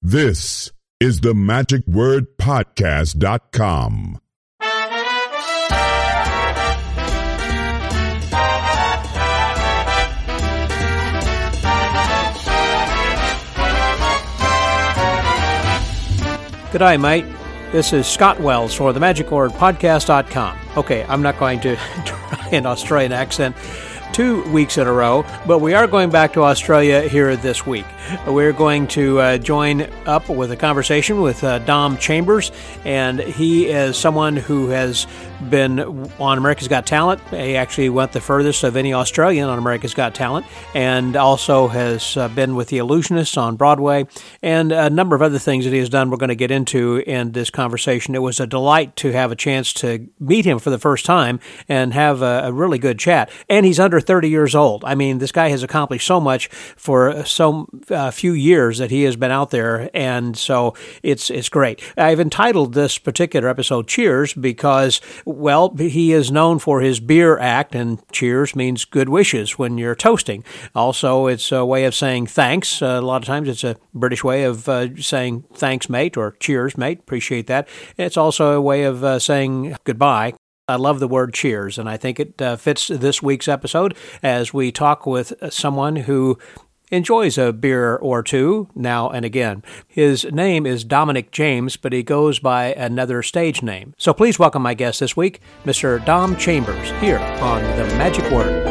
This is the magicwordpodcast.com. G'day, mate. This is Scott Wells for the magicwordpodcast.com. Okay, I'm not going to try an Australian accent 2 weeks in a row, but we are going back to Australia here this week. We're going to join up with a conversation with Dom Chambers, and he is someone who has been on America's Got Talent. He actually went the furthest of any Australian on America's Got Talent, and also has been with the Illusionists on Broadway, and a number of other things that he has done we're going to get into in this conversation. It was a delight to have a chance to meet him for the first time and have a really good chat. And he's under 30 years old. I mean, this guy has accomplished so much for so few years that he has been out there, and so it's great. I've entitled this particular episode Cheers because, well, he is known for his beer act, and cheers means good wishes when you're toasting. Also, it's a way of saying thanks. A lot of times it's a British way of saying thanks, mate, or cheers, mate. Appreciate that. It's also a way of saying goodbye. I love the word cheers, and I think it fits this week's episode as we talk with someone who enjoys a beer or two now and again. His name is Dominic James, but he goes by another stage name. So please welcome my guest this week, Mr. Dom Chambers, here on The Magic Word.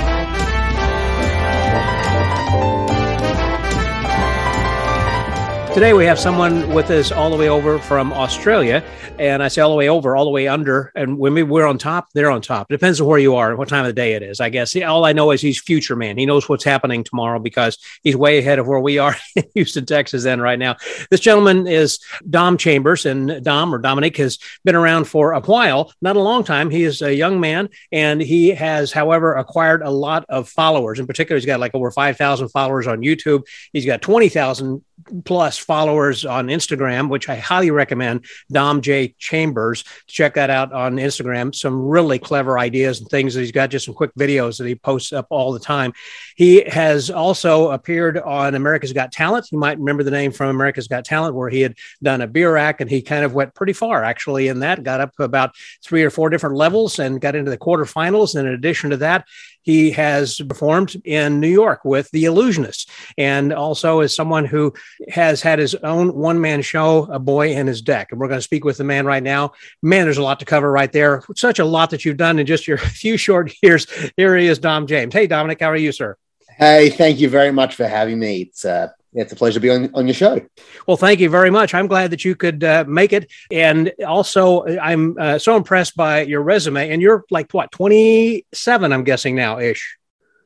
Today we have someone with us all the way over from Australia, and I say all the way over, all the way under, and when we're on top, they're on top. It depends on where you are and what time of the day it is, I guess. All I know is he's future man. He knows what's happening tomorrow because he's way ahead of where we are in Houston, Texas then right now. This gentleman is Dom Chambers, and Dom, or Dominic, has been around for a while, not a long time. He is a young man, and he has, however, acquired a lot of followers. In particular, he's got like over 5,000 followers on YouTube. He's got 20,000 plus followers on Instagram, which I highly recommend. Dom J. Chambers. Check that out on Instagram. Some really clever ideas and things. He's got just some quick videos that he posts up all the time. He has also appeared on America's Got Talent. You might remember the name from America's Got Talent, where he had done a beer act, and he kind of went pretty far actually in that, got up to about 3 or 4 different levels and got into the quarterfinals. And in addition to that, he has performed in New York with the Illusionists, and also is someone who has had his own one-man show, A Boy and His Deck. And we're going to speak with the man right now. Man, there's a lot to cover right there. Such a lot that you've done in just your few short years. Here he is, Dom James. Hey, Dominic, how are you, sir? Hey, thank you very much for having me. It's a pleasure to be on your show. Well, thank you very much. I'm glad that you could make it. And also, I'm so impressed by your resume. And you're like, what, 27, I'm guessing now-ish?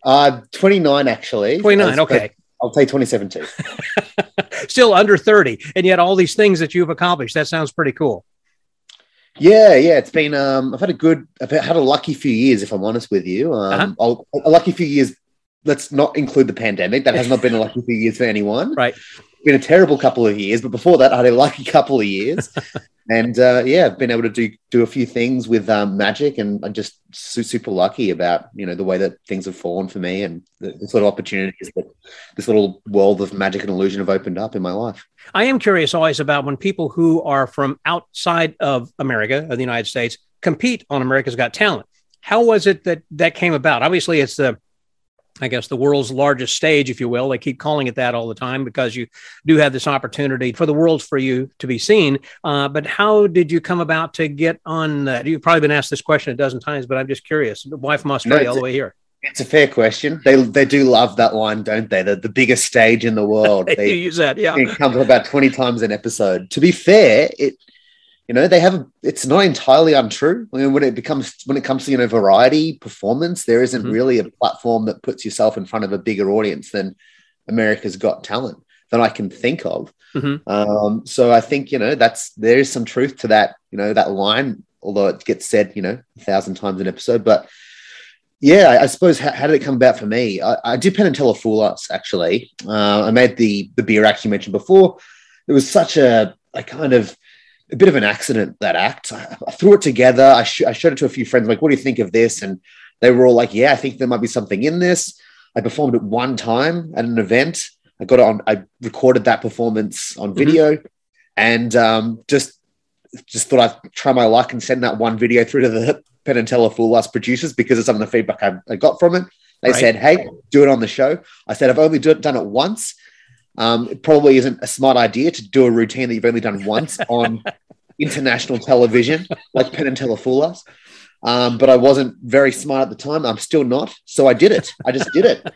29, actually. 29, okay. I'll take 27 too. Still under 30. And yet all these things that you've accomplished, that sounds pretty cool. Yeah. It's been, I've had a lucky few years, if I'm honest with you. A lucky few years. Let's not include the pandemic. That has not been a lucky few years for anyone. Right. It's been a terrible couple of years, but before that, I had a lucky couple of years. And I've been able to do a few things with magic, and I'm just super lucky about, the way that things have fallen for me and the sort of opportunities that this little world of magic and illusion have opened up in my life. I am curious always about when people who are from outside of America, of the United States, compete on America's Got Talent. How was it that came about? Obviously, it's the world's largest stage, if you will. They keep calling it that all the time because you do have this opportunity for the world for you to be seen. But how did you come about to get on that? You've probably been asked this question a dozen times, but I'm just curious. Why from Australia all the way here? It's a fair question. They do love that line, don't they? The biggest stage in the world. They use that, yeah. It comes up about 20 times an episode. To be fair, it's not entirely untrue. I mean, when it comes to variety performance, there isn't really a platform that puts yourself in front of a bigger audience than America's Got Talent that I can think of. So I think there is some truth to that. That line, although it gets said 1,000 times an episode. But yeah, I suppose how did it come about for me? I did Penn and Teller Fool Us actually. I made the beer act you mentioned before. It was such a bit of an accident, that act. I threw it together. I showed it to a few friends, like, what do you think of this? And they were all like, yeah, I think there might be something in this. I performed it one time at an event. I got it on. I recorded that performance on video, and just thought I'd try my luck and send that one video through to the Penn and Teller Fool Us producers because of some of the feedback I got from it. They said, "Hey, do it on the show." I said, "I've only done it once. It probably isn't a smart idea to do a routine that you've only done once on international television like Penn and Teller Fool Us." But I wasn't very smart at the time. I'm still not. So I did it. I just did it.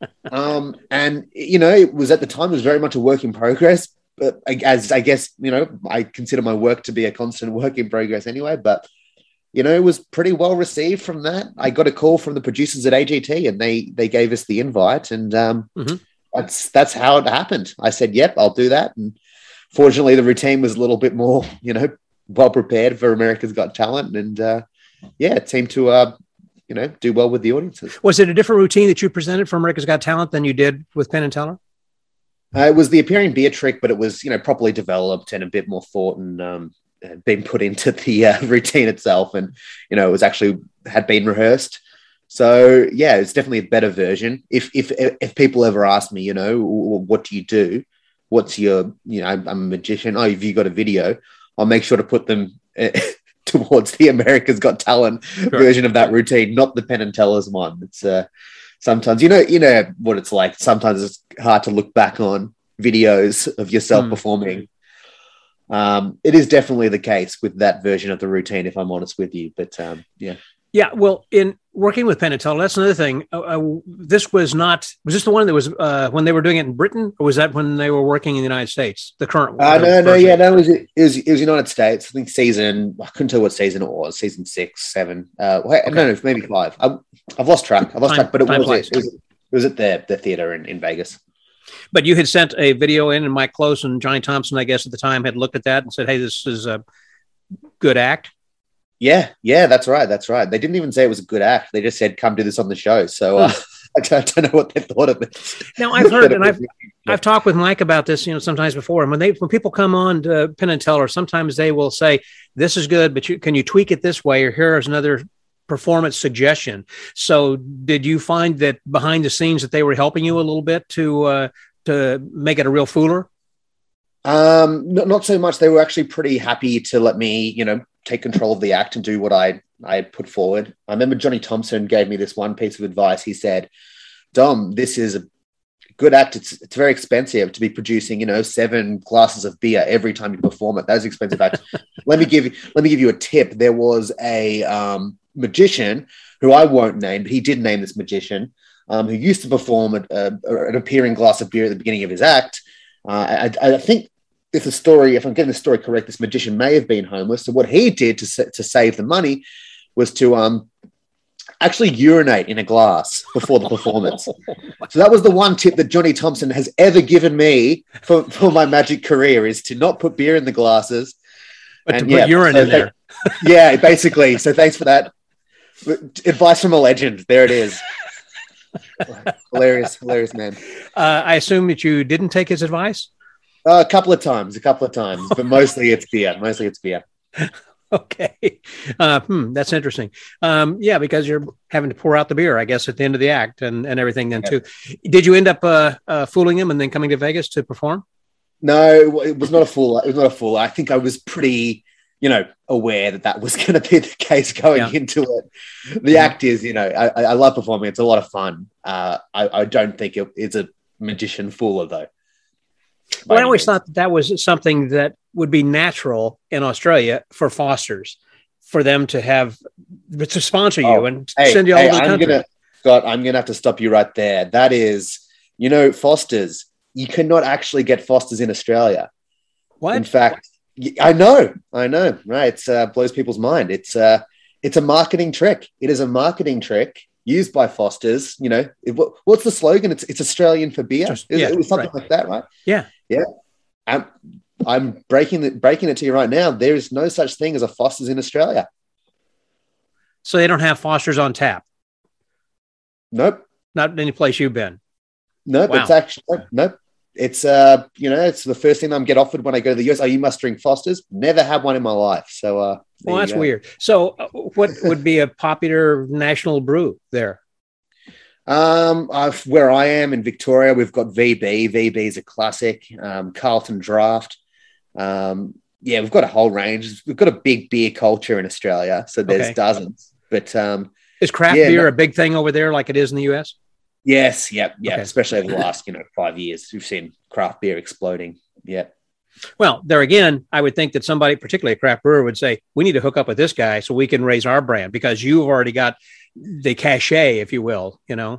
And, it was at the time, it was very much a work in progress. But as I guess, I consider my work to be a constant work in progress anyway. But, it was pretty well received from that. I got a call from the producers at AGT and they gave us the invite. And that's how it happened. I said, yep, I'll do that. And fortunately, the routine was a little bit more, well prepared for America's Got Talent. And, it seemed to, do well with the audiences. Was it a different routine that you presented for America's Got Talent than you did with Penn and Teller? It was the appearing beer trick, but it was, properly developed and a bit more thought and been put into the routine itself. And, it was actually had been rehearsed. So, it's definitely a better version. If people ever ask me, what do you do? What's your, I'm a magician. Oh, have you got a video? I'll make sure to put them towards the America's Got Talent version of that routine, not the Penn and Teller's one. It's sometimes, what it's like. Sometimes it's hard to look back on videos of yourself performing. It is definitely the case with that version of the routine, if I'm honest with you. But Yeah, well, in working with Penn and Teller, that's another thing. Was this the one that was when they were doing it in Britain, or was that when they were working in the United States? The current one? It was United States. I think I couldn't tell what season it was, season 6, 7. No, maybe 5. I've lost track. But it was at the theater in Vegas. But you had sent a video in, and Mike Close and Johnny Thompson, I guess at the time, had looked at that and said, hey, this is a good act. Yeah, that's right. They didn't even say it was a good act. They just said, come do this on the show. So I don't know what they thought of it. Now, I've heard, and I've talked with Mike about this, sometimes before. And when people come on to Penn and Teller, sometimes they will say, this is good, but can you tweak it this way? Or here's another performance suggestion. So did you find that behind the scenes that they were helping you a little bit to make it a real fooler? Not so much. They were actually pretty happy to let me, take control of the act and do what I put forward. I remember Johnny Thompson gave me this one piece of advice. He said, Dom, this is a good act. It's very expensive to be producing, 7 glasses of beer every time you perform it. That's expensive act. Let me give you a tip. There was a magician who I won't name, but he did name this magician who used to perform an appearing glass of beer at the beginning of his act. I think if I'm getting the story correct, this magician may have been homeless. So what he did to save the money was to actually urinate in a glass before the performance. So that was the one tip that Johnny Thompson has ever given me for my magic career, is to not put beer in the glasses. But to put urine in there. Yeah, basically. So thanks for that. Advice from a legend. There it is. Hilarious, man. I assume that you didn't take his advice? A couple of times, but mostly it's beer. Okay. That's interesting. Because you're having to pour out the beer, I guess, at the end of the act and everything then too. Did you end up fooling him and then coming to Vegas to perform? No, it was not a fool. I think I was pretty, aware that was going to be the case going into it. The act is, I love performing. It's a lot of fun. I don't think it's a magician fooler though. Well, I always thought that was something that would be natural in Australia for Foster's, for them to sponsor you and send you all over the country. I'm going to have to stop you right there. That is, Foster's, you cannot actually get Foster's in Australia. What? In fact, I know, right? It blows people's mind. It's a marketing trick. It is a marketing trick used by Foster's. What's the slogan? It's Australian for beer. It was something like that, right? Yeah. I'm breaking it to you right now. There is no such thing as a Foster's in Australia. So they don't have Foster's on tap? Nope. Not any place you've been? Nope. Wow. It's actually nope. It's it's the first thing I'm get offered when I go to the US. Oh, you must drink Foster's. Never had one in my life. So well, that's weird. So what would be a popular national brew there? Where I am in Victoria, we've got VB. VB is a classic. Carlton Draft. Yeah, we've got a whole range. We've got a big beer culture in Australia, so there's dozens. But is craft beer a big thing over there, like it is in the US? Yes, yep. Okay. Especially over the last 5 years, we've seen craft beer exploding. Yeah. Well, there again, I would think that somebody, particularly a craft brewer, would say, we need to hook up with this guy so we can raise our brand, because you've already got the cachet, if you will,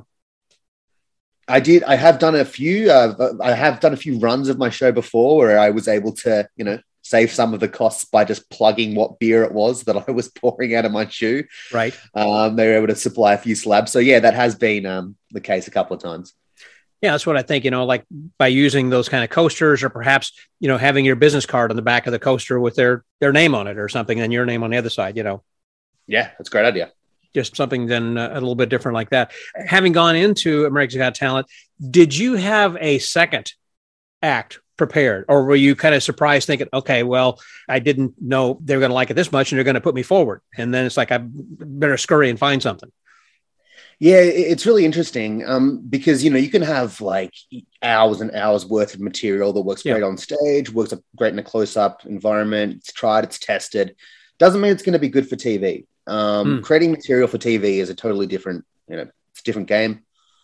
I have done a few runs of my show before where I was able to, save some of the costs by just plugging what beer it was that I was pouring out of my shoe. Right. They were able to supply a few slabs. So yeah, that has been the case a couple of times. Yeah, that's what I think, like by using those kind of coasters, or perhaps, having your business card on the back of the coaster with their name on it or something, and your name on the other side, Yeah, that's a great idea. Just something then a little bit different like that. Having gone into America's Got Talent, did you have a second act prepared, or were you kind of surprised thinking, okay, well, I didn't know they were going to like it this much and they're going to put me forward, and then it's like I better scurry and find something? Yeah, it's really interesting because, you can have like hours and hours worth of material that works great on stage, works great in a close-up environment. It's tried, it's tested. Doesn't mean it's going to be good for TV. Creating material for TV is a totally different, it's a different game.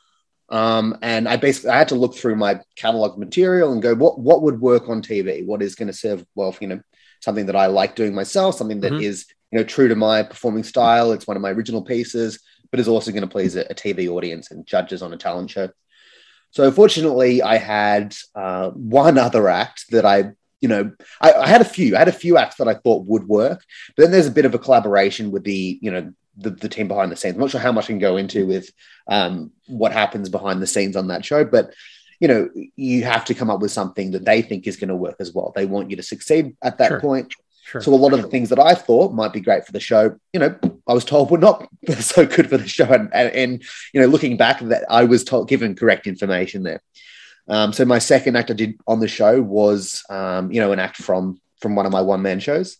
And I had to look through my catalog material and go, what would work on TV? What is going to serve well for, something that I like doing myself, something that is, true to my performing style. It's one of my original pieces, but is also going to please a TV audience and judges on a talent show. So fortunately, I had one other act that I had a few acts that I thought would work, but then there's a bit of a collaboration with the team behind the scenes. I'm not sure how much I can go into with what happens behind the scenes on that show, but you have to come up with something that they think is going to work as well. They want you to succeed at that point. Sure. So a lot of the things that I thought might be great for the show, I was told were not so good for the show. And looking back, that I was given correct information there. So my second act I did on the show was, an act from one of my one-man shows,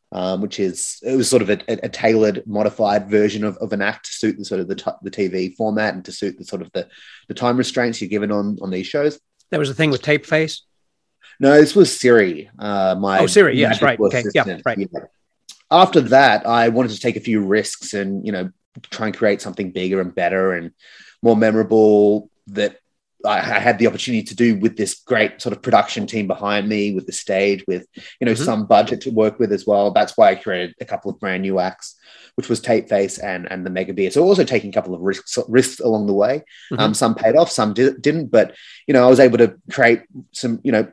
it was sort of a tailored, modified version of an act to suit the sort of the TV format and to suit the sort of the time restraints you're given on these shows. That was the thing with Tape Face? No, this was Siri. Siri, yes, right. Okay, yeah, right. Yeah. After that, I wanted to take a few risks and, try and create something bigger and better and more memorable that I had the opportunity to do with this great sort of production team behind me, with the stage, with, some budget to work with as well. That's why I created a couple of brand new acts, which was Tape Face and the Mega Beer. So also taking a couple of risks along the way. Some paid off, some didn't, but, I was able to create some, I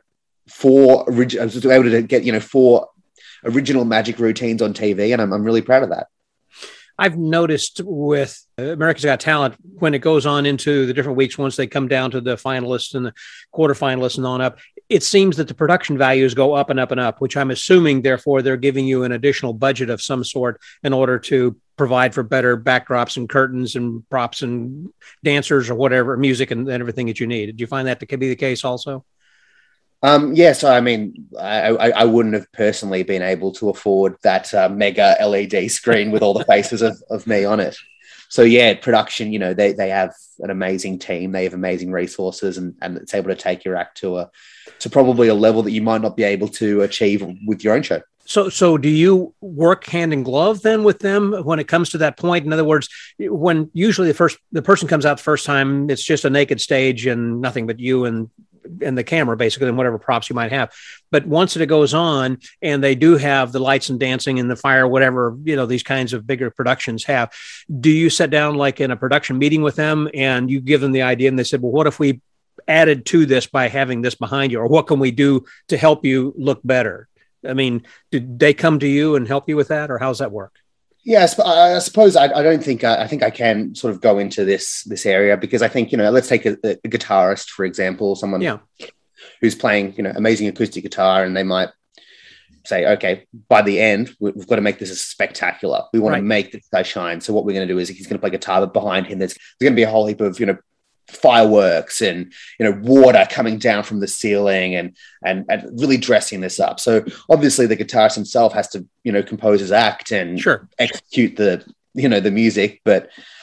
was able to get, 4 original magic routines on TV, and I'm really proud of that. I've noticed with America's Got Talent, when it goes on into the different weeks, once they come down to the finalists and the quarterfinalists and on up, it seems that the production values go up and up and up, which I'm assuming, therefore, they're giving you an additional budget of some sort in order to provide for better backdrops and curtains and props and dancers or whatever, music and everything that you need. Did you find that to be the case also? Yeah, so I mean, I wouldn't have personally been able to afford that mega LED screen with all the faces of me on it. So yeah, production, they have an amazing team. They have amazing resources, and it's able to take your act to probably a level that you might not be able to achieve with your own show. So do you work hand in glove then with them when it comes to that point? In other words, when usually the person comes out the first time, it's just a naked stage and nothing but you and the camera, basically, and whatever props you might have. But once it goes on and they do have the lights and dancing and the fire, whatever, these kinds of bigger productions have, do you sit down like in a production meeting with them and you give them the idea and they said, well, what if we added to this by having this behind you, or what can we do to help you look better? I mean, did they come to you and help you with that, or how's that work? Yes, I suppose I don't think I think I can sort of go into this area, because I think, let's take a guitarist, for example, someone who's playing, amazing acoustic guitar, and they might say, okay, by the end, we've got to make this spectacular. We want to make this guy shine. So what we're going to do is he's going to play guitar, but behind him, there's going to be a whole heap of, fireworks and water coming down from the ceiling and really dressing this up. So obviously the guitarist himself has to compose his act and execute the the music, but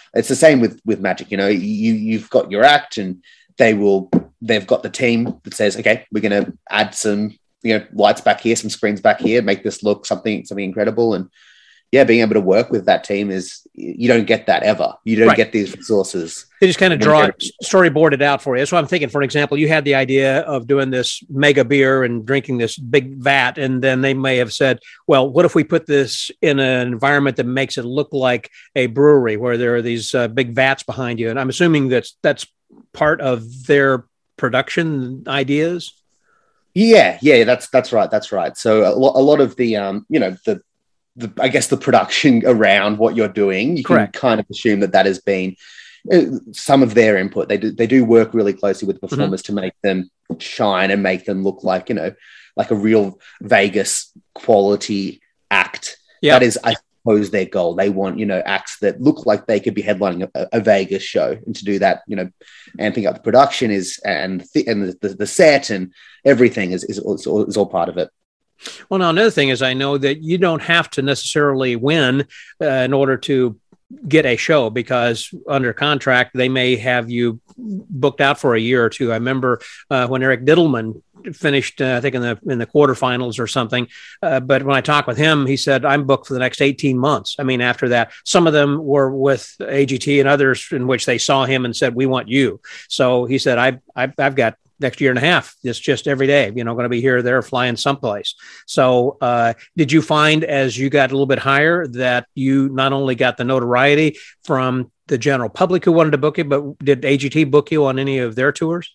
it's the same with magic. You've got your act, and they've got the team that says, okay, we're going to add some lights back here, some screens back here, make this look something incredible. And being able to work with that team you don't get that ever. You don't get these resources. They just kind of storyboard it out for you. That's what I'm thinking. For example, you had the idea of doing this mega beer and drinking this big vat, and then they may have said, well, what if we put this in an environment that makes it look like a brewery where there are these big vats behind you? And I'm assuming that's part of their production ideas. Yeah, that's right. That's right. So a lot of the I guess the production around what you're doing, you can kind of assume that has been some of their input. They do work really closely with performers to make them shine and make them look like like a real Vegas quality act. Yep. That is, I suppose, their goal. They want acts that look like they could be headlining a Vegas show, and to do that, amping up the production and the set and everything is all part of it. Well, now, another thing is I know that you don't have to necessarily win in order to get a show, because under contract, they may have you booked out for a year or two. I remember when Eric Diddleman finished, I think in the quarterfinals or something. But when I talked with him, he said, I'm booked for the next 18 months. I mean, after that, some of them were with AGT and others in which they saw him and said, we want you. So he said, I've got next year and a half. It's just every day, going to be here, there, flying someplace. So did you find as you got a little bit higher that you not only got the notoriety from the general public who wanted to book you, but did AGT book you on any of their tours?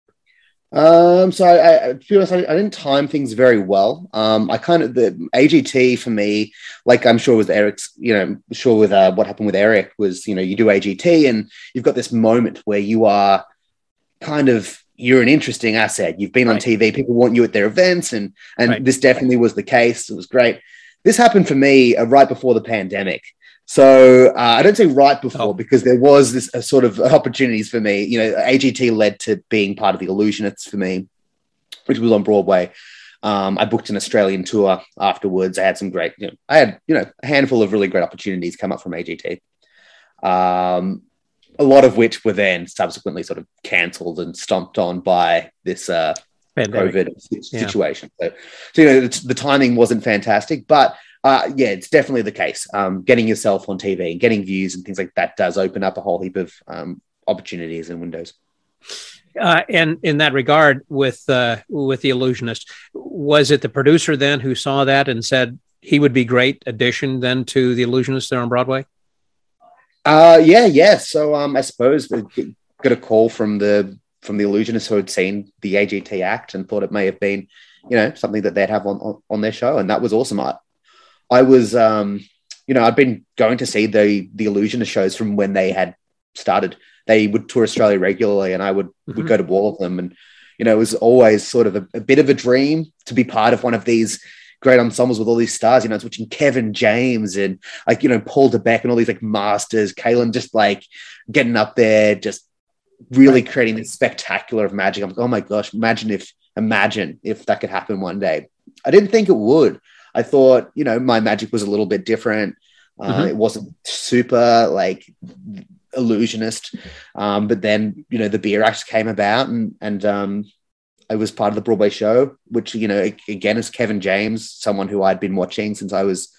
So to be honest, I didn't time things very well. The AGT for me, like I'm sure with Eric's, sure with what happened with Eric was, you do AGT and you've got this moment where you are you're an interesting asset. You've been on TV. People want you at their events, and this definitely was the case. It was great. This happened for me right before the pandemic. So I don't say right before because there was this sort of opportunities for me. AGT led to being part of the Illusionists for me, which was on Broadway. I booked an Australian tour afterwards. I had some great, I had a handful of really great opportunities come up from AGT. A lot of which were then subsequently sort of cancelled and stomped on by this COVID situation. So the timing wasn't fantastic, but it's definitely the case. Getting yourself on TV and getting views and things like that does open up a whole heap of opportunities and windows. And in that regard, with the Illusionist, was it the producer then who saw that and said he would be great addition then to the Illusionist there on Broadway? Yeah. So I suppose we got a call from the Illusionists who had seen the AGT act and thought it may have been, something that they'd have on their show, and that was awesome. I was, I'd been going to see the Illusionist shows from when they had started. They would tour Australia regularly, and I would go to all of them, and it was always sort of a bit of a dream to be part of one of these great ensembles with all these stars. I was watching Kevin James and Paul DeBeck and all these masters, Kaylin just getting up there, just really creating this spectacular of magic. I'm like, oh my gosh, imagine if that could happen one day. I didn't think it would. I thought, my magic was a little bit different. It wasn't super illusionist. But then, the beer act came about and I was part of the Broadway show, which, again, is Kevin James, someone who I'd been watching since I was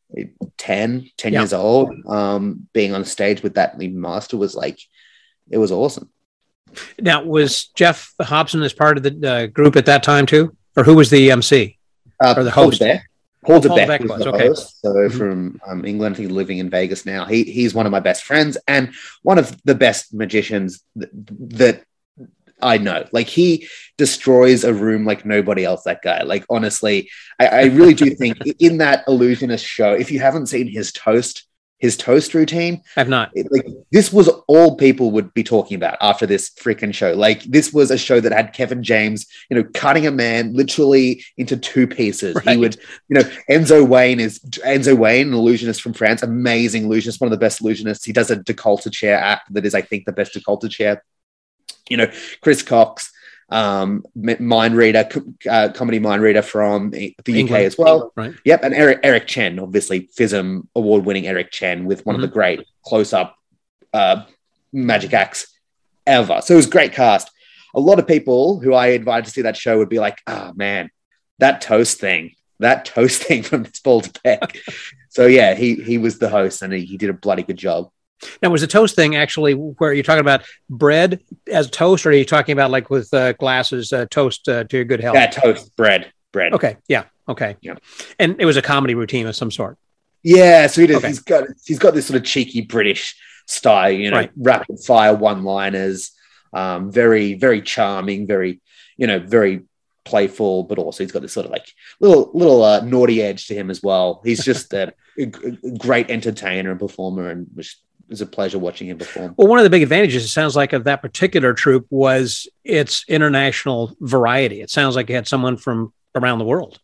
10 years old. Being on stage with that lead master was it was awesome. Now, was Jeff Hobson as part of the group at that time too? Or who was the MC or the host? Paul DeBeck was the host. So from England, he's living in Vegas now. He's one of my best friends and one of the best magicians that I know. He destroys a room like nobody else, that guy. Honestly, I really do think in that Illusionist show, if you haven't seen his toast routine, I've not. This was all people would be talking about after this freaking show. This was a show that had Kevin James, cutting a man literally into two pieces. Right. He would, Enzo Wayne, an illusionist from France, amazing illusionist, one of the best illusionists. He does a décolleté chair act that is, I think, the best décolleté chair. Chris Cox, comedy mind reader from the England. UK as well. Right. Yep. And Eric Chen, obviously FISM award-winning Eric Chen with one of the great close-up magic acts ever. So it was a great cast. A lot of people who I invited to see that show would be like, oh man, that toast thing from this Ball to Peck. So yeah, he was the host and he did a bloody good job. Now, was the toast thing actually where you're talking about bread as toast, or are you talking about like with glasses, toast to your good health? Yeah, toast, bread. Okay, yeah, okay. Yeah. And it was a comedy routine of some sort. Yeah, so he does. Okay. He's got this sort of cheeky British style, right. Rapid fire one-liners, very, very charming, very, very playful, but also he's got this sort of like little naughty edge to him as well. He's just a great entertainer and performer, and which is a pleasure watching him perform. Well, one of the big advantages, it sounds like, of that particular troupe was its international variety. It sounds like you had someone from around the world.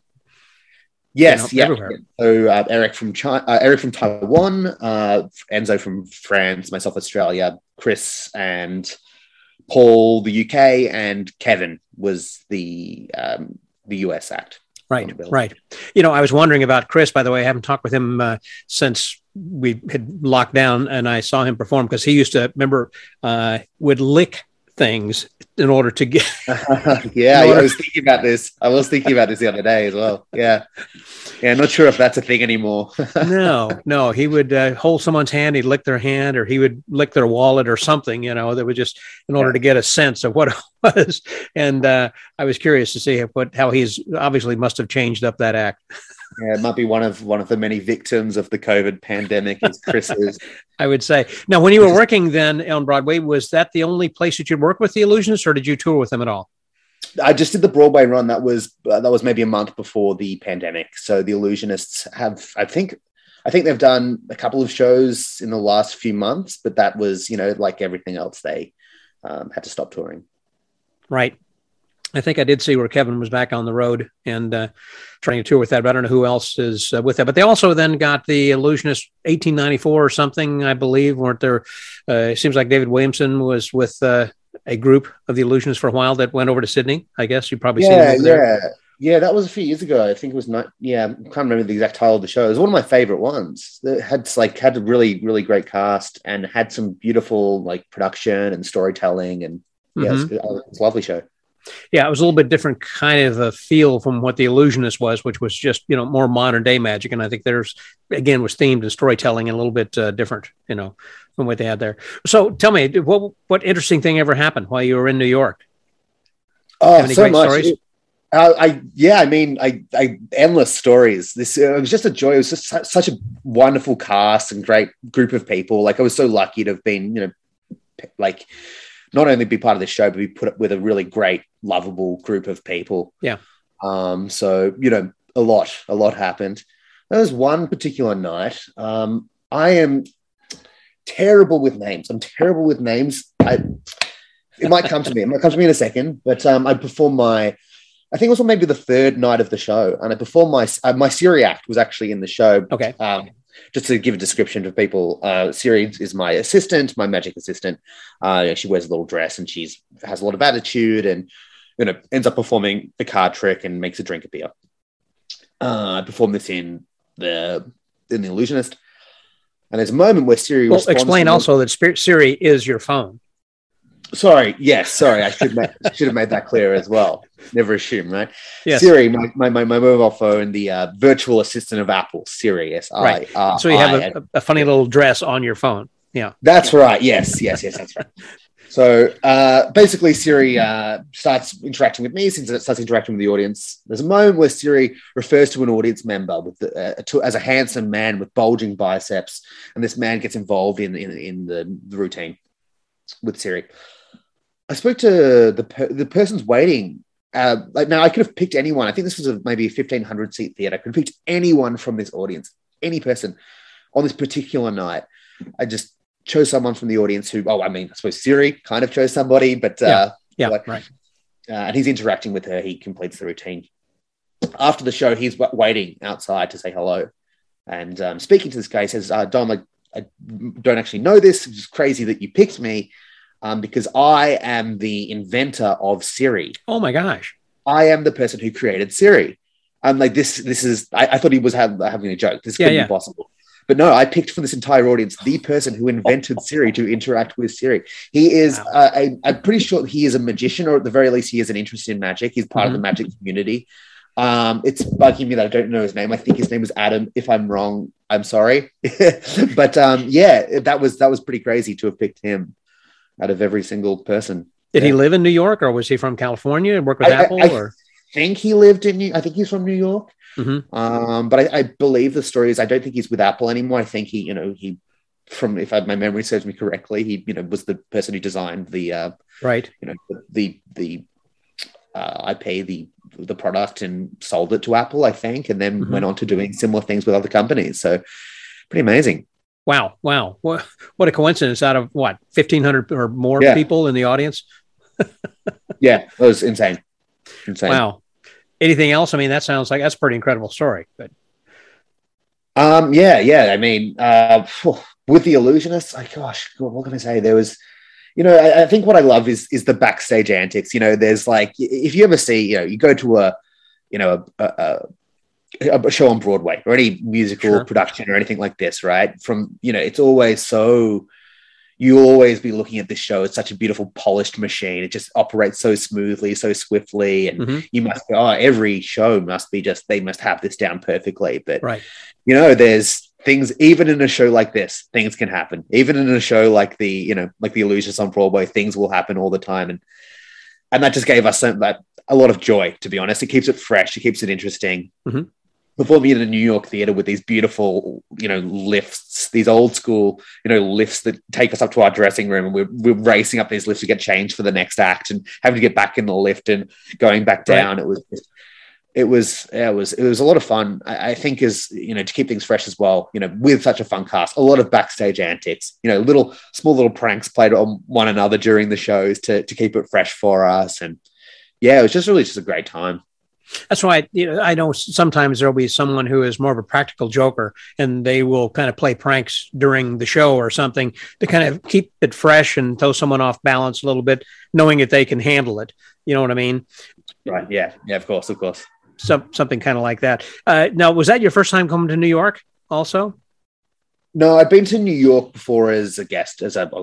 Yes, everywhere. So Eric from Taiwan, Enzo from France, myself Australia, Chris and Paul the UK, and Kevin was the US act. Right. I was wondering about Chris, by the way. I haven't talked with him since we had locked down and I saw him perform, because he used to, would lick things in order to get. I was thinking about this. The other day as well. Yeah. Not sure if that's a thing anymore. No. He would hold someone's hand, he'd lick their hand, or he would lick their wallet or something, that was just in order to get a sense of what it was. And I was curious to see how he's obviously must have changed up that act. Yeah, it might be one of the many victims of the COVID pandemic is Chris's. I would say. Now, when you were working then on Broadway, was that the only place that you'd work with the Illusionists, or did you tour with them at all? I just did the Broadway run. That was maybe a month before the pandemic. So the Illusionists have, I think they've done a couple of shows in the last few months, but that was, like everything else, they had to stop touring. Right. I think I did see where Kevin was back on the road and trying to tour with that, but I don't know who else is with that. But they also then got the Illusionists 1894 or something, I believe, weren't there? It seems like David Williamson was with a group of the Illusionists for a while that went over to Sydney. I guess you've probably seen them over there. Yeah, that was a few years ago. I think it was not. Yeah, I can't remember the exact title of the show. It was one of my favorite ones. It had a really, really great cast and had some beautiful production and storytelling, and it's a lovely show. Yeah, it was a little bit different kind of a feel from what the Illusionist was, which was just, more modern day magic. And I think theirs, again, was themed and storytelling and a little bit different, from what they had there. So tell me, what interesting thing ever happened while you were in New York? Oh, so much. Stories? I endless stories. It was just a joy. It was just such a wonderful cast and great group of people. I was so lucky to have been, not only be part of the show, but be put up with a really great, lovable group of people. Yeah. So, a lot happened. There was one particular night. I am terrible with names. It might come to me. It might come to me in a second, but I performed I think it was maybe the third night of the show. And I performed my Siri act was actually in the show. Okay. Just to give a description to people, Siri is my assistant, my magic assistant. She wears a little dress and she has a lot of attitude and ends up performing the card trick and makes a drink appear. I performed this in the Illusionist, and there's a moment where Siri responds. Explain also that Siri is your phone. Sorry, I should have made that clear as well. Never assume, right? Yes. Siri, my mobile phone, the virtual assistant of Apple, Siri. Right. So you have a funny little dress on your phone. Yeah. That's right. Yes, that's right. So basically, Siri starts interacting with me. Since it starts interacting with the audience, there's a moment where Siri refers to an audience member as a handsome man with bulging biceps, and this man gets involved in the routine with Siri. I spoke to the person's waiting. Now I could have picked anyone. I think this was maybe a 1,500 seat theater. I could have picked anyone from this audience, any person on this particular night. I just chose someone from the audience who, I suppose Siri kind of chose somebody, but right. And he's interacting with her. He completes the routine. After the show, he's waiting outside to say hello. And speaking to this guy, he says, Dom, I don't actually know this. It's just crazy that you picked me. Because I am the inventor of Siri. Oh my gosh! I am the person who created Siri. I'm like this is. I thought he was having a joke. This couldn't be possible. But no, I picked from this entire audience the person who invented Siri to interact with Siri. He is, I'm pretty sure he is a magician, or at the very least, he has an interest in magic. He's part of the magic community. It's bugging me that I don't know his name. I think his name was Adam. If I'm wrong, I'm sorry. But yeah, that was pretty crazy to have picked him out of every single person. Did he live in New York, or was he from California and work with Apple? I think he lived in I think he's from New York. But I believe the story is I don't think he's with Apple anymore. I think he from, if my memory serves me correctly, he was the person who designed the IP, the product, and sold it to Apple, I think, and then went on to doing similar things with other companies. So pretty amazing. Wow. What a coincidence, out of 1,500 or more people in the audience. Yeah, it was insane. Wow. Anything else? I mean, that sounds like that's a pretty incredible story. But yeah. I mean, with the Illusionists, what can I say? There was, I think what I love is the backstage antics. There's like, if you ever see, you go to a show on Broadway or any musical production or anything like this, right? From, it's always so, you'll always be looking at this show. It's such a beautiful, polished machine. It just operates so smoothly, so swiftly. And you must go, every show must be they must have this down perfectly. But, there's things, even in a show like this, things can happen. Even in a show like the Illusions on Broadway, things will happen all the time. And that just gave us a lot of joy, to be honest. It keeps it fresh. It keeds it interesting. Before being in a New York theater with these beautiful, lifts, these old school, lifts that take us up to our dressing room, and we're racing up these lifts to get changed for the next act, and having to get back in the lift and going back down. It was a lot of fun. I think to keep things fresh as well, with such a fun cast, a lot of backstage antics, small little pranks played on one another during the shows to keep it fresh for us. And yeah, it was just a great time. That's why I know sometimes there'll be someone who is more of a practical joker, and they will kind of play pranks during the show or something to kind of keep it fresh and throw someone off balance a little bit, knowing that they can handle it. You know what I mean? Right. Yeah. Yeah. Of course. Something kind of like that. Now, was that your first time coming to New York also? No, I'd been to New York before as a guest,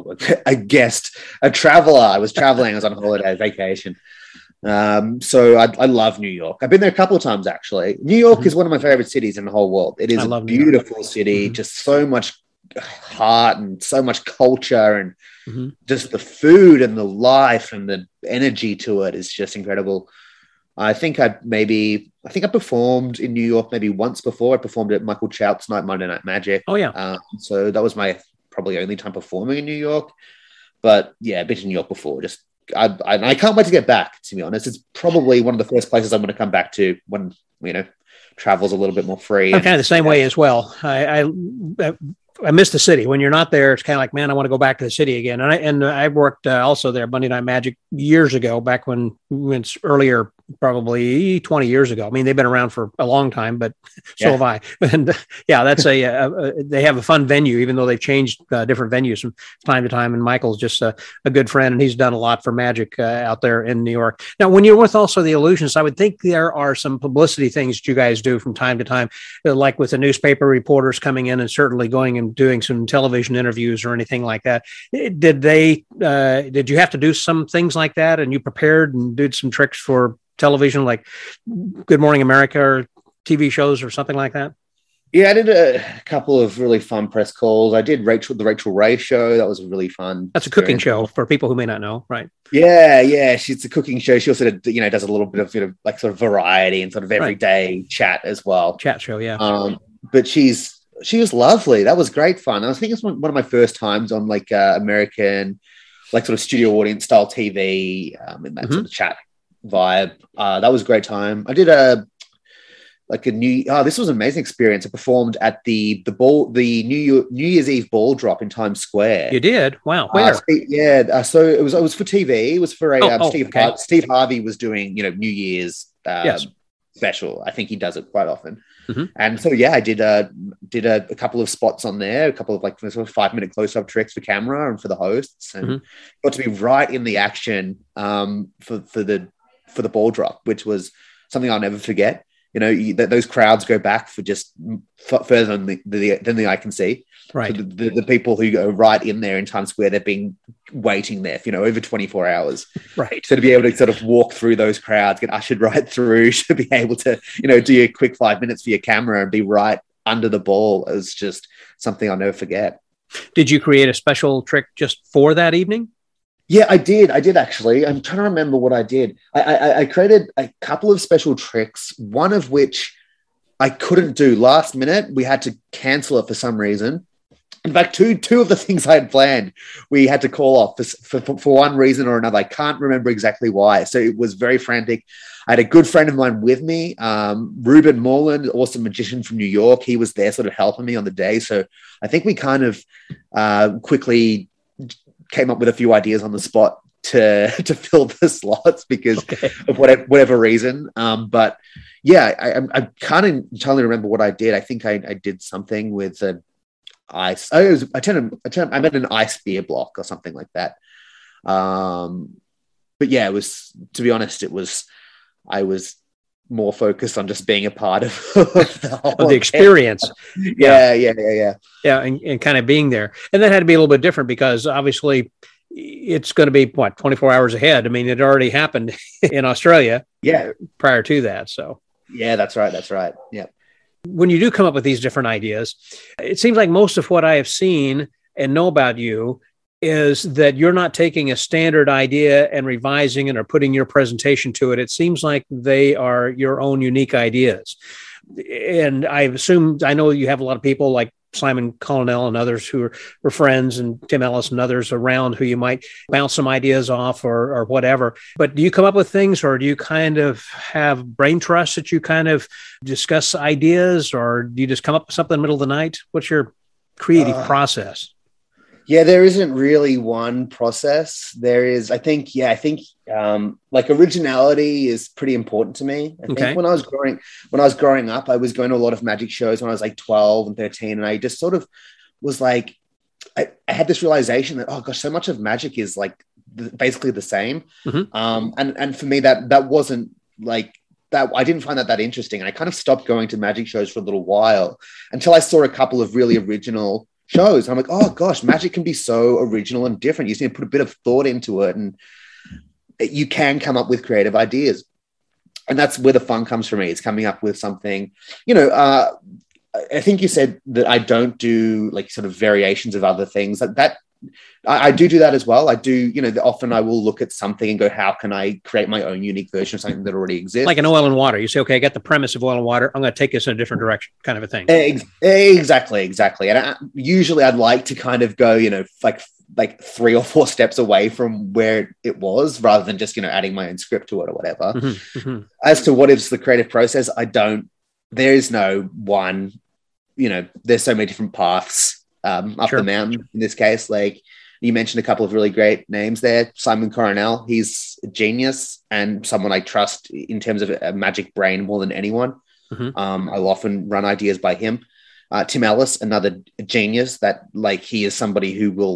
a traveler. I was traveling. I was on holiday, vacation. So I love New York. I've been there a couple of times, actually. New York is one of my favorite cities in the whole world. It is a beautiful city, just so much heart and so much culture, and just the food and the life and the energy to it is just incredible. I think I performed in New York maybe once before. I performed at Michael Chout's Night Monday Night Magic. Oh yeah. So that was my probably only time performing in New York. But yeah, I've been to New York before. I can't wait to get back, to be honest. It's probably one of the first places I'm going to come back to when, travel's a little bit more free. I'm kind of the same way as well. I miss the city. When you're not there, it's kind of like, man, I want to go back to the city again. And I worked also there, Monday Night Magic, years ago, back when it's earlier, probably 20 years ago. I mean, they've been around for a long time, but so have I. And that's they have a fun venue, even though they've changed different venues from time to time. And Michael's just a good friend, and he's done a lot for magic out there in New York. Now, when you're with also the Illusionists, I would think there are some publicity things that you guys do from time to time, like with the newspaper reporters coming in and certainly going and doing some television interviews or anything like that. Did you have to do some things like that, and you prepared and did some tricks for television, like Good Morning America or TV shows or something like that? Yeah, I did a couple of really fun press calls. I did the Rachel Ray show. That was really fun. That's a cooking show for people who may not know, right? Yeah. It's a cooking show. She also does a little bit of like sort of variety and sort of everyday chat as well. Chat show, yeah. But she was lovely. That was great fun. I think it's one of my first times on like American, like sort of studio audience style TV, in that sort of chat vibe. That was a great time. I did this was an amazing experience. I performed at the New Year's Eve ball drop in Times Square. You did? Wow. Where? So it was for TV. It was for Steve Harvey was doing, New Year's special. I think he does it quite often. And so, I did a couple of spots on there, a couple of like sort of 5-minute close-up tricks for camera and for the hosts, and got to be right in the action for the ball drop, which was something I'll never forget. those crowds go back for just further than the eye can see. Right. So the people who go right in there in Times Square, they've been waiting there for, over 24 hours. Right. So to be able to sort of walk through those crowds, get ushered right through, to be able to, do your quick 5 minutes for your camera and be right under the ball is just something I'll never forget. Did you create a special trick just for that evening? Yeah, I did actually. I'm trying to remember what I did. I created a couple of special tricks, one of which I couldn't do last minute. We had to cancel it for some reason. In fact, two of the things I had planned, we had to call off for one reason or another. I can't remember exactly why. So it was very frantic. I had a good friend of mine with me, Ruben Moreland, awesome magician from New York. He was there sort of helping me on the day. So I think we kind of quickly came up with a few ideas on the spot to fill the slots because of whatever reason. But yeah, I can't entirely remember what I did. I think I did something with ice. I made an ice beer block or something like that. But yeah, it was, to be honest, I was more focused on just being a part of the experience. Yeah, and kind of being there. And that had to be a little bit different because obviously it's going to be 24 hours ahead. I mean, it already happened in Australia. Yeah, prior to that. So yeah, that's right. Yeah. When you do come up with these different ideas, it seems like most of what I have seen and know about you is that you're not taking a standard idea and revising it or putting your presentation to it. It seems like they are your own unique ideas. And I know you have a lot of people like Simon Colonel and others who are friends, and Tim Ellis and others around who you might bounce some ideas off or whatever. But do you come up with things, or do you kind of have brain trust that you kind of discuss ideas, or do you just come up with something in the middle of the night? What's your creative process? Yeah, there isn't really one process. There is, I think like originality is pretty important to me. I think when I was growing up, I was going to a lot of magic shows when I was like 12 and 13. And I just sort of was like, I had this realization that, oh gosh, so much of magic is like basically the same. Mm-hmm. And for me, that wasn't like that. I didn't find that interesting. And I kind of stopped going to magic shows for a little while until I saw a couple of really original shows. I'm like, oh gosh, magic can be so original and different. You just need to put a bit of thought into it, and you can come up with creative ideas. And that's where the fun comes for me. It's coming up with something, I think you said that I don't do like sort of variations of other things that I do that as well. I do, often I will look at something and go, how can I create my own unique version of something that already exists? Like an oil and water. You say, okay, I got the premise of oil and water. I'm going to take this in a different direction, kind of a thing. Exactly. And usually I'd like to kind of go, like 3 or 4 steps away from where it was, rather than just, adding my own script to it or whatever. Mm-hmm, mm-hmm. As to what is the creative process, there is no one, there's so many different paths up the mountain in this case. Like you mentioned a couple of really great names there. Simon Coronel, he's a genius and someone I trust in terms of a magic brain more than anyone. Mm-hmm. I'll often run ideas by him. Tim Ellis, another genius that like he is somebody who will,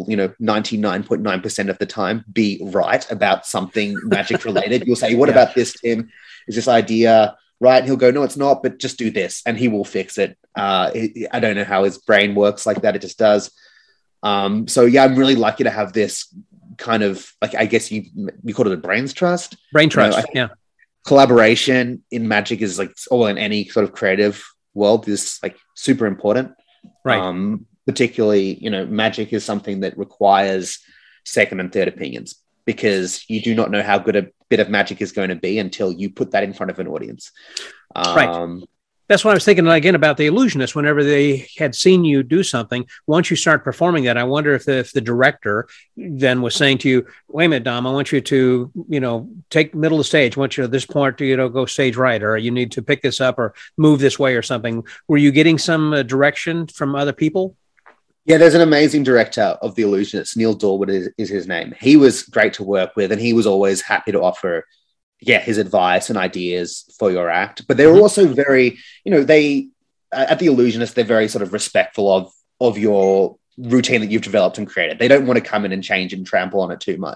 99.9% of the time be right about something magic related. You'll say, what about this, Tim? Is this idea right? And he'll go, no, it's not, but just do this. And he will fix it. I don't know how his brain works like that. It just does. So yeah, I'm really lucky to have this kind of like, I guess you call it a brain trust. Yeah. Collaboration in magic is like, in any sort of creative world is like super important. Right. Particularly, magic is something that requires second and third opinions, because you do not know how good a bit of magic is going to be until you put that in front of an audience. Right. That's what I was thinking again about the illusionist. Whenever they had seen you do something, once you start performing that, I wonder if the director then was saying to you, wait a minute, Dom, I want you to, take middle of the stage. I want you at this point to, go stage right, or you need to pick this up or move this way or something. Were you getting some direction from other people? Yeah, there's an amazing director of The Illusionist. Neil Dorwood is his name. He was great to work with, and he was always happy to offer his advice and ideas for your act. But they were also very, they at The Illusionist, they're very sort of respectful of your routine that you've developed and created. They don't want to come in and change and trample on it too much.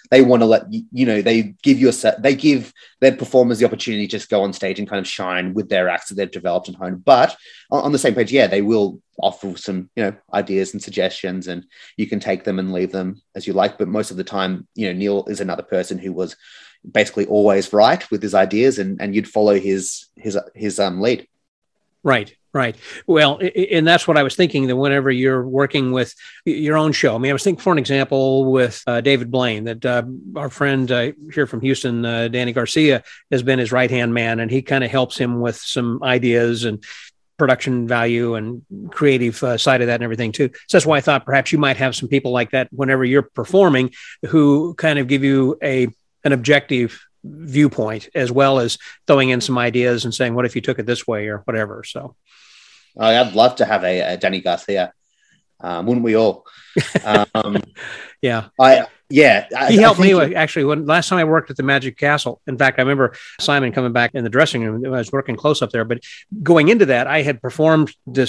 they want to let you know, they give their performers the opportunity to just go on stage and kind of shine with their acts that they've developed and honed. But on the same page, yeah, they will offer some, you know, ideas and suggestions, and you can take them and leave them as you like. But most of the time, you know, Neil is another person who was basically always right with his ideas, and you'd follow his lead. Right. Well, and that's what I was thinking, that whenever you're working with your own show, I mean, I was thinking, for an example, with David Blaine, that our friend here from Houston, Danny Garcia, has been his right-hand man, and he kind of helps him with some ideas and production value and creative side of that and everything too. So that's why I thought perhaps you might have some people like that whenever you're performing, who kind of give you an objective viewpoint, as well as throwing in some ideas and saying, what if you took it this way or whatever. So I'd love to have a Danny Garcia. Wouldn't we all? Yeah. He helped me actually when last time I worked at the Magic Castle. In fact, I remember Simon coming back in the dressing room. I was working close up there, but going into that, I had performed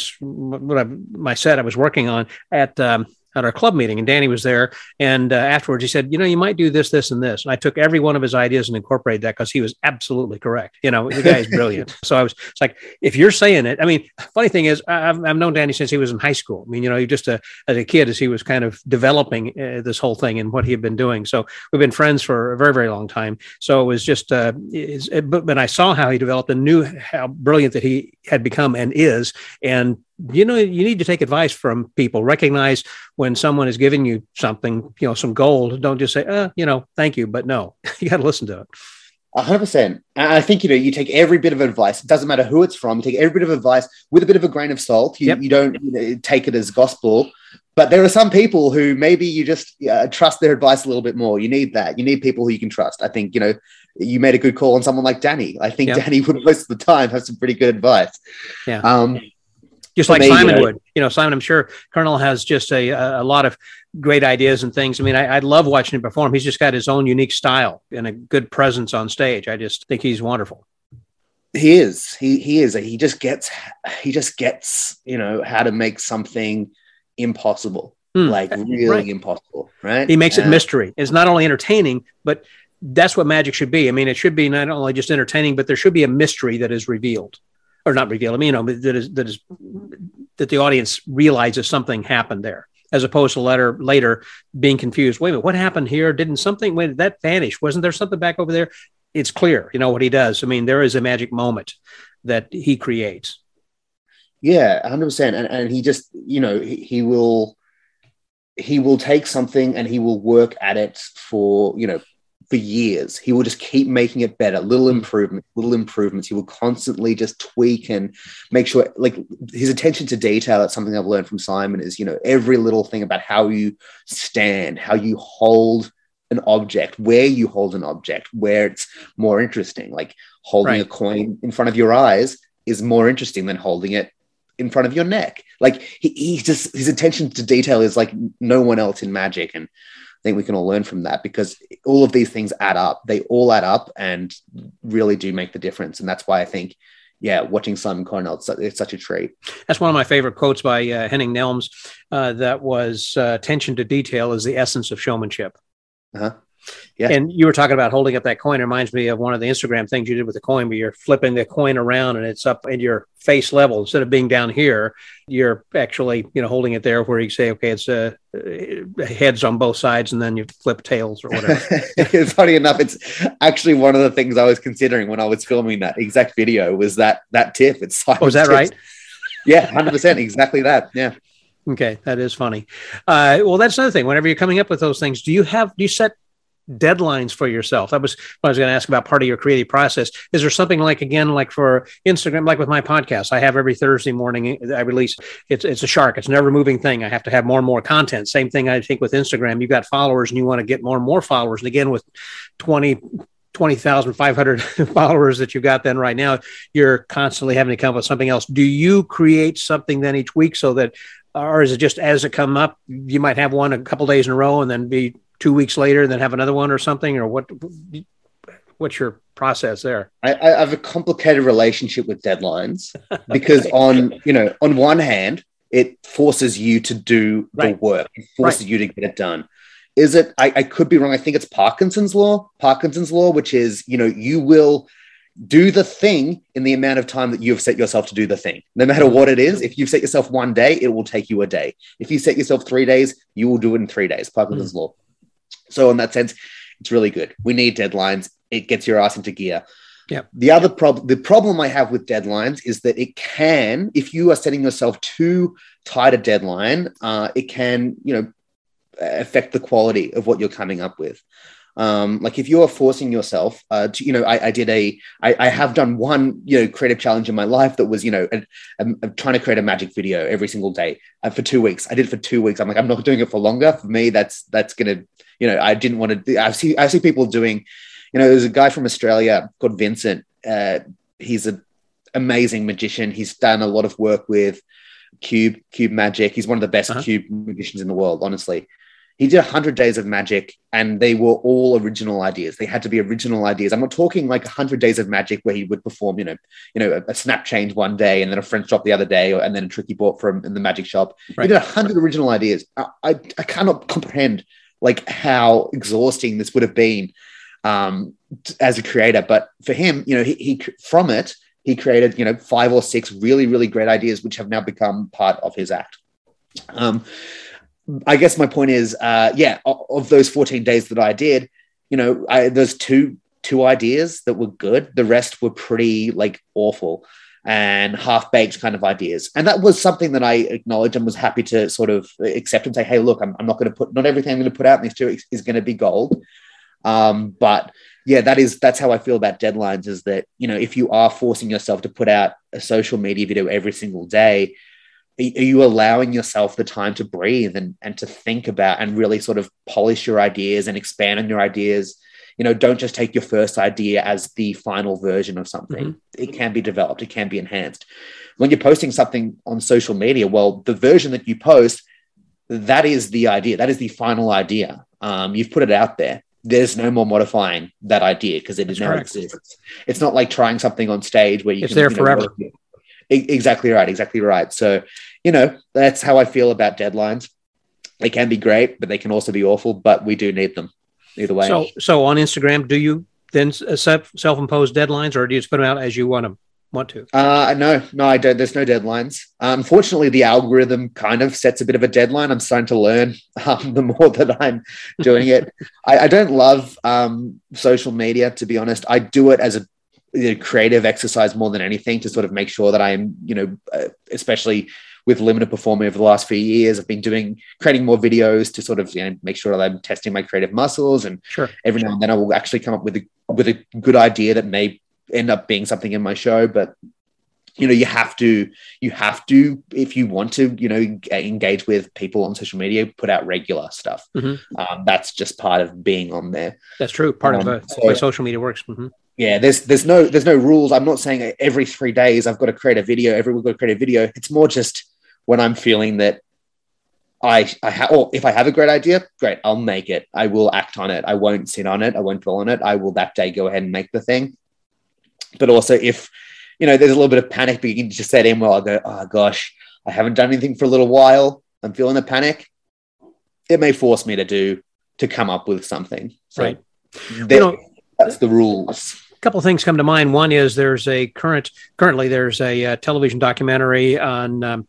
my set I was working on at our club meeting, and Danny was there. And afterwards he said, you know, you might do this, this, and this. And I took every one of his ideas and incorporated that, because he was absolutely correct. You know, the guy's brilliant. So it's like, if you're saying it, I mean, funny thing is, I've known Danny since he was in high school. I mean, you know, he just as a kid, as he was kind of developing this whole thing and what he had been doing. So we've been friends for a very, very long time. So it was just, but I saw how he developed and knew how brilliant that he had become and is. And you know, you need to take advice from people. Recognize when someone is giving you something, you know, some gold. Don't just say, you know, thank you. But no, you got to listen to it. 100%. I think, you know, you take every bit of advice. It doesn't matter who it's from. You take every bit of advice with a bit of a grain of salt. You don't take it as gospel. But there are some people who maybe you just trust their advice a little bit more. You need that. You need people who you can trust. I think, you know, you made a good call on someone like Danny. I think Danny would most of the time have some pretty good advice. Yeah. Just like Simon would. You know, Simon, I'm sure Colonel has just a lot of great ideas and things. I mean, I love watching him perform. He's just got his own unique style and a good presence on stage. I just think he's wonderful. He is. He is. He just gets, you know, how to make something impossible, like really impossible, right? He makes it mystery. It's not only entertaining, but that's what magic should be. I mean, it should be not only just entertaining, but there should be a mystery that is revealed. Or not revealed. I mean, you know, that the audience realizes something happened there, as opposed to later being confused. Wait a minute, what happened here? Didn't that vanish? Wasn't there something back over there? It's clear, you know, what he does. I mean, there is a magic moment that he creates. Yeah, 100%. And he just, you know, he will take something and he will work at it for, you know, for years. He will just keep making it better, little improvements. He will constantly just tweak and make sure, like, his attention to detail. That's something I've learned from Simon, is, you know, every little thing about how you stand, how you hold an object, where you hold an object, where it's more interesting. Like holding a coin in front of your eyes is more interesting than holding it in front of your neck. Like his attention to detail is like no one else in magic. And I think we can all learn from that, because all of these things add up. They all add up and really do make the difference. And that's why I think, watching Simon Cornell, it's such a treat. That's one of my favorite quotes by Henning Nelms. That was, attention to detail is the essence of showmanship. Uh-huh. Yeah. And you were talking about holding up that coin. It reminds me of one of the Instagram things you did with the coin, where you're flipping the coin around and it's up in your face level. Instead of being down here, you're actually, you know, holding it there where you say, okay, it's heads on both sides, and then you flip tails or whatever. It's funny enough, it's actually one of the things I was considering when I was filming that exact video was that tip. It's was that right? Yeah, 100%. Exactly that. Yeah. Okay. That is funny. Well, that's another thing. Whenever you're coming up with those things, do you set deadlines for yourself? That was what I was going to ask about, part of your creative process. Is there something like for Instagram, like with my podcast, I have every Thursday morning I release, it's a shark. It's a never moving thing. I have to have more and more content. Same thing I think with Instagram. You've got followers and you want to get more and more followers. And again, with 20,500 followers that you've got then right now, you're constantly having to come up with something else. Do you create something then each week so that, or is it just as it come up, you might have one a couple days in a row and then be 2 weeks later and then have another one or something? Or what's your process there? I have a complicated relationship with deadlines because on one hand, it forces you to do the work. It forces you to get it done. is it, I could be wrong. I think it's Parkinson's law, which is, you will do the thing in the amount of time that you've set yourself to do the thing. No matter what it is, if you've set yourself 1 day, it will take you a day. If you set yourself 3 days, you will do it in 3 days. Parkinson's law. So in that sense, it's really good. We need deadlines. It gets your ass into gear. Yeah. The problem I have with deadlines is that it can, if you are setting yourself too tight a deadline, it can, affect the quality of what you're coming up with. Like if you are forcing yourself to, I have done one, creative challenge in my life that was, I'm trying to create a magic video every single day for 2 weeks. I did it for 2 weeks. I'm like, I'm not doing it for longer. For me, that's going to, I didn't want to, I see people doing, there's a guy from Australia called Vincent. He's an amazing magician. He's done a lot of work with cube magic. He's one of the best cube magicians in the world, honestly. He did 100 days of magic and they were all original ideas. They had to be original ideas. I'm not talking like 100 days of magic where he would perform, a snap change one day and then a French drop the other day, and then a trick he bought from in the magic shop. Right. He did 100 original ideas. I cannot comprehend like how exhausting this would have been as a creator. But for him, he created, 5 or 6 really, really great ideas, which have now become part of his act. I guess my point is, of those 14 days that I did, there's two ideas that were good. The rest were pretty like awful and half-baked kind of ideas. And that was something that I acknowledged and was happy to sort of accept and say, hey, look, I'm not going to not everything I'm going to put out in these 2 weeks is going to be gold. But yeah, that's how I feel about deadlines, is that, if you are forcing yourself to put out a social media video every single day, are you allowing yourself the time to breathe and to think about and really sort of polish your ideas and expand on your ideas? Don't just take your first idea as the final version of something. Mm-hmm. It can be developed. It can be enhanced. When you're posting something on social media, well, the version that you post, that is the idea. That is the final idea. You've put it out there. There's no more modifying that idea because it now exists. It's not like trying something on stage where it's there forever. Exactly right. So, that's how I feel about deadlines. They can be great, but they can also be awful, but we do need them either way. So on Instagram, do you then self-impose deadlines, or do you just put them out as you want to? No, I don't. There's no deadlines. Unfortunately, the algorithm kind of sets a bit of a deadline. I'm starting to learn the more that I'm doing it. I don't love social media, to be honest. I do it as a creative exercise more than anything, to sort of make sure that I am, especially with limited performing over the last few years, I've been creating more videos to sort of, make sure that I'm testing my creative muscles. And every now and then I will actually come up with a good idea that may end up being something in my show. But, you have to, if you want to, engage with people on social media, put out regular stuff. Mm-hmm. That's just part of being on there. That's true. Part of the way social media works. Mm-hmm. Yeah, there's no rules. I'm not saying every 3 days I've got to create a video. Every week I've got to create a video. It's more just when I'm feeling that or if I have a great idea, great, I'll make it. I will act on it. I won't sit on it. I won't dwell on it. I will that day go ahead and make the thing. But also if, there's a little bit of panic beginning to set in, well, I'll go, oh gosh, I haven't done anything for a little while. I'm feeling the panic. It may force me to come up with something. So right. That's the rules. A couple of things come to mind. One is there's currently there's a television documentary on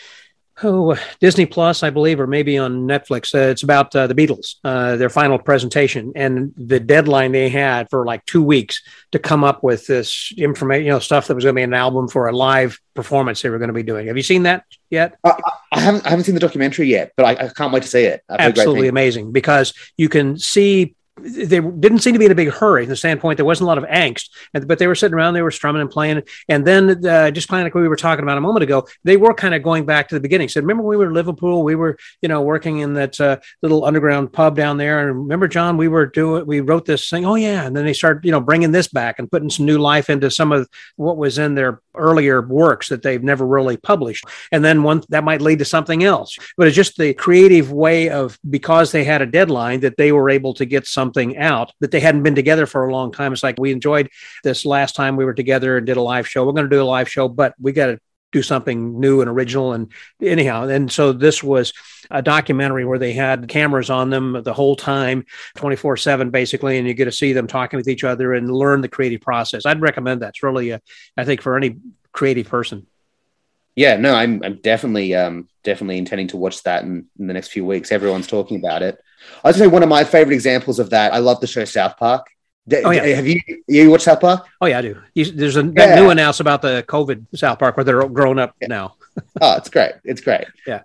Disney Plus, I believe, or maybe on Netflix. It's about the Beatles, their final presentation, and the deadline they had for like 2 weeks to come up with this information, stuff that was going to be an album for a live performance they were going to be doing. Have you seen that yet? I haven't seen the documentary yet, but I can't wait to see it. Absolutely amazing, because you can see they didn't seem to be in a big hurry from the standpoint. There wasn't a lot of angst, but they were sitting around, they were strumming and playing. And then just kind of like we were talking about a moment ago, they were kind of going back to the beginning. Said, remember we were in Liverpool, we were, working in that little underground pub down there. And remember, John, we wrote this thing. Oh yeah. And then they started, bringing this back and putting some new life into some of what was in their earlier works that they've never really published. And then one that might lead to something else, but it's just the creative way of, because they had a deadline, that they were able to get something out that they hadn't been together for a long time. It's like, we enjoyed this last time we were together and did a live show. We're going to do a live show, but we got to do something new and original. And anyhow, and so this was a documentary where they had cameras on them the whole time, 24/7 basically, and you get to see them talking with each other and learn the creative process. I'd recommend that. It's really, I think, for any creative person. Yeah, no, I'm definitely intending to watch that in the next few weeks. Everyone's talking about it. I'd say one of my favorite examples of that. I love the show South Park. Have you watched South Park? Oh yeah, I do. There's that new announce about the COVID South Park where they're grown up now. Oh, it's great. It's great. Yeah.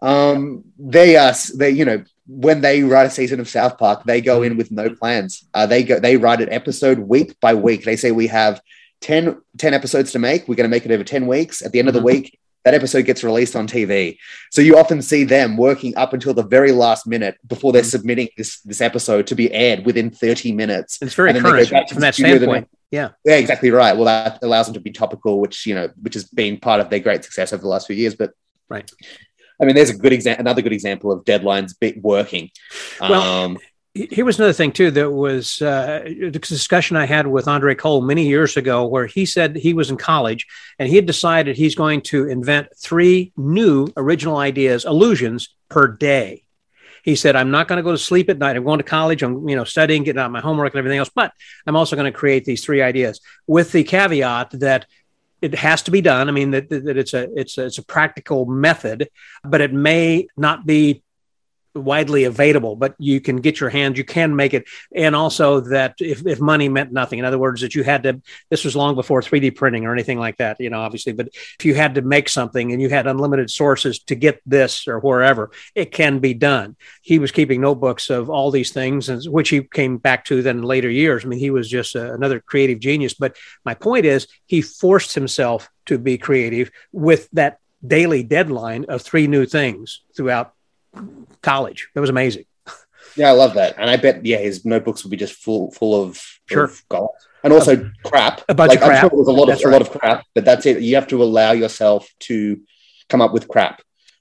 They when they write a season of South Park, they go in with no plans. They write an episode week by week. They say we have 10 episodes to make. We're going to make it over 10 weeks. At the end of the week, that episode gets released on TV. So you often see them working up until the very last minute before they're submitting this episode to be aired within 30 minutes. It's very current from that standpoint. Yeah, exactly right. Well, that allows them to be topical, which has been part of their great success over the last few years. But right. I mean, there's another good example of deadlines working. Well, here was another thing too. That was a discussion I had with Andre Cole many years ago, where he said he was in college and he had decided he's going to invent 3 new original ideas, illusions per day. He said, I'm not going to go to sleep at night. I'm going to college. I'm, studying, getting out my homework and everything else, but I'm also going to create these 3 ideas with the caveat that it has to be done. I mean, that it's a practical method, but it may not be widely available, but you can get your hands, you can make it. And also that if money meant nothing, in other words, that you had to, this was long before 3D printing or anything like that, obviously, but if you had to make something and you had unlimited sources to get this or wherever, it can be done. He was keeping notebooks of all these things, which he came back to then in later years. I mean, he was just another creative genius. But my point is, he forced himself to be creative with that daily deadline of 3 new things throughout college. That was amazing. Yeah, I love that. And I bet, his notebooks would be just full of gold. And also crap. A bunch of crap. I'm sure there was a lot of crap, but that's it. You have to allow yourself to come up with crap,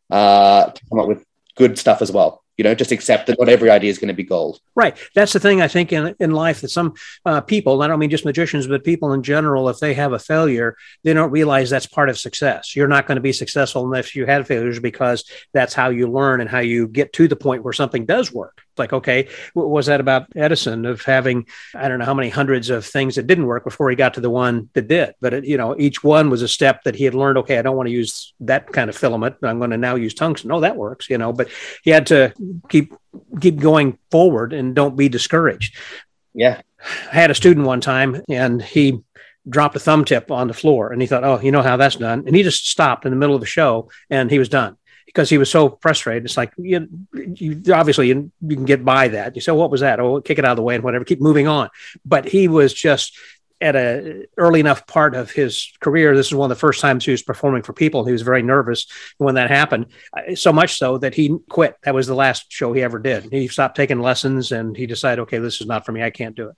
to come up with good stuff as well. Just accept that not every idea is going to be gold. Right. That's the thing, I think, in life, that some people, I don't mean just magicians, but people in general, if they have a failure, they don't realize that's part of success. You're not going to be successful unless you had failures, because that's how you learn and how you get to the point where something does work. Like, okay, what was that about Edison of having, I don't know how many hundreds of things that didn't work before he got to the one that did. But, each one was a step that he had learned, okay, I don't want to use that kind of filament. I'm going to now use tungsten. Oh, that works, but he had to keep going forward and don't be discouraged. Yeah. I had a student one time and he dropped a thumb tip on the floor and he thought, oh, you know how that's done. And he just stopped in the middle of the show and he was done. Because he was so frustrated. It's like, you obviously you can get by that. You say, what was that? Oh, kick it out of the way and whatever, keep moving on. But he was just at a early enough part of his career. This is one of the first times he was performing for people. He was very nervous when that happened, so much so that he quit. That was the last show he ever did. He stopped taking lessons and he decided, okay, this is not for me. I can't do it.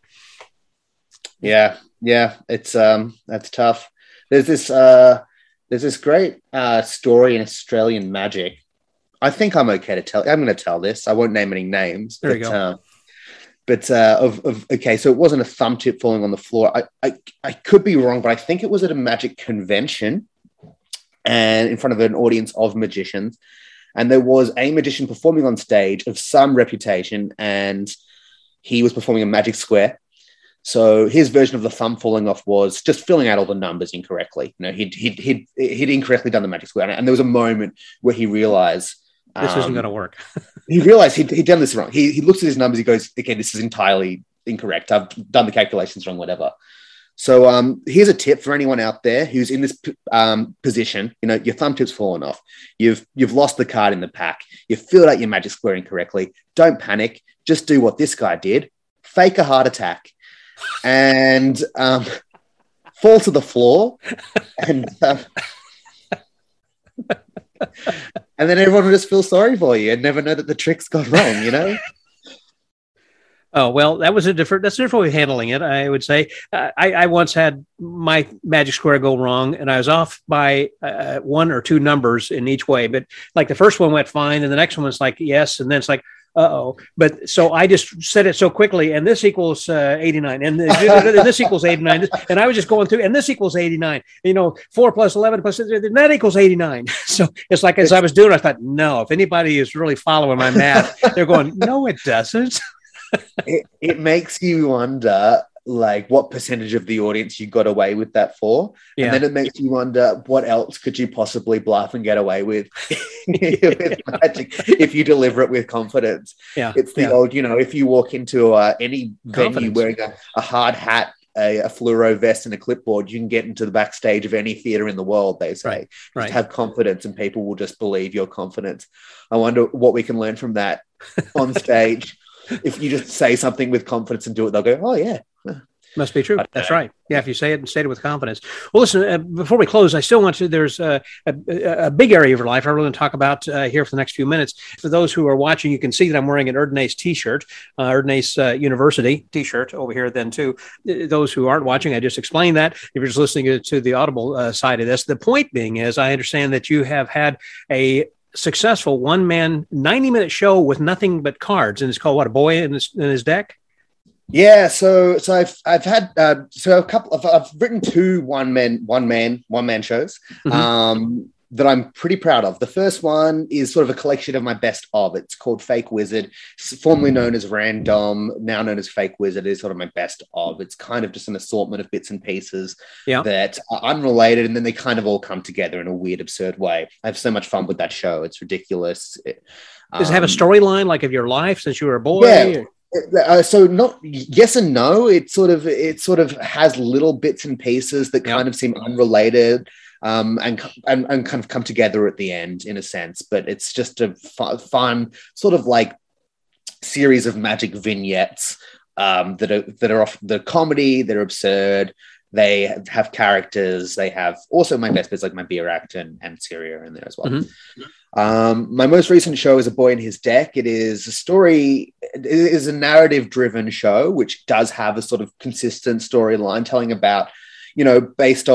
Yeah. It's that's tough. There's this great story in Australian magic. I think I'm okay to tell. I'm going to tell this. I won't name any names. There you go. Okay, so it wasn't a thumb tip falling on the floor. I could be wrong, but I think it was at a magic convention and in front of an audience of magicians. And there was a magician performing on stage of some reputation, and he was performing a magic square. So his version of the thumb falling off was just filling out all the numbers incorrectly. He'd incorrectly done the magic square, and there was a moment where he realized this isn't going to work. He realized he'd done this wrong. He looks at his numbers. He goes, "Okay, this is entirely incorrect. I've done the calculations wrong. Whatever." So here's a tip for anyone out there who's in this position. Your thumb tip's fallen off. You've lost the card in the pack. You filled out your magic square incorrectly. Don't panic. Just do what this guy did. Fake a heart attack. And fall to the floor, and then everyone will just feel sorry for you and never know that the trick's gone wrong. Oh, well, that's a different way of handling it, I would say. I once had my magic square go wrong, and I was off by 1 or 2 numbers in each way. But like the first one went fine, and the next one was like, yes. And then it's like, Uh-oh. But so I just said it so quickly, and this equals 89, and this equals 89, and I was just going through, and this equals 89. 4 plus 11 plus, that equals 89. So it's like as I was doing, I thought, no, if anybody is really following my math, they're going, no, it doesn't. It makes you wonder, like, what percentage of the audience you got away with that for. Yeah. And then it makes you wonder, what else could you possibly bluff and get away with, with magic if you deliver it with confidence? Yeah. It's the old, if you walk into any venue wearing a hard hat, a fluoro vest and a clipboard, you can get into the backstage of any theater in the world, they say. Right. Just have confidence and people will just believe your confidence. I wonder what we can learn from that on stage. If you just say something with confidence and do it, they'll go, oh, yeah. Must be true. That's right. Yeah, if you say it and say it with confidence. Well, listen, before we close, I still want to, there's a big area of your life I really want to talk about here for the next few minutes. For those who are watching, you can see that I'm wearing an Erdnase t-shirt, Erdnase University t-shirt over here then too. Those who aren't watching, I just explained that. If you're just listening to the audible side of this, the point being is I understand that you have had a successful one-man 90-minute show with nothing but cards, and it's called what, A Boy in His Deck? Yeah, so I've had I've written 2 one man shows that I'm pretty proud of. The first one is sort of a collection of my best of. It's called Fake Wizard, formerly known as Random, now known as Fake Wizard. Is sort of my best of. It's kind of just an assortment of bits and pieces that are unrelated, and then they kind of all come together in a weird, absurd way. I have so much fun with that show. It's ridiculous. Does it have a storyline like of your life since you were a boy? Yeah. So not yes and no. It sort of has little bits and pieces that kind of seem unrelated, and kind of come together at the end in a sense. But it's just a fun sort of like series of magic vignettes that are off the comedy. They're absurd. They have characters. They have also my best bits like my beer act and Syria in there as well. My most recent show is A Boy in His Deck. It is a story. It is a narrative-driven show, which does have a sort of consistent storyline telling about, based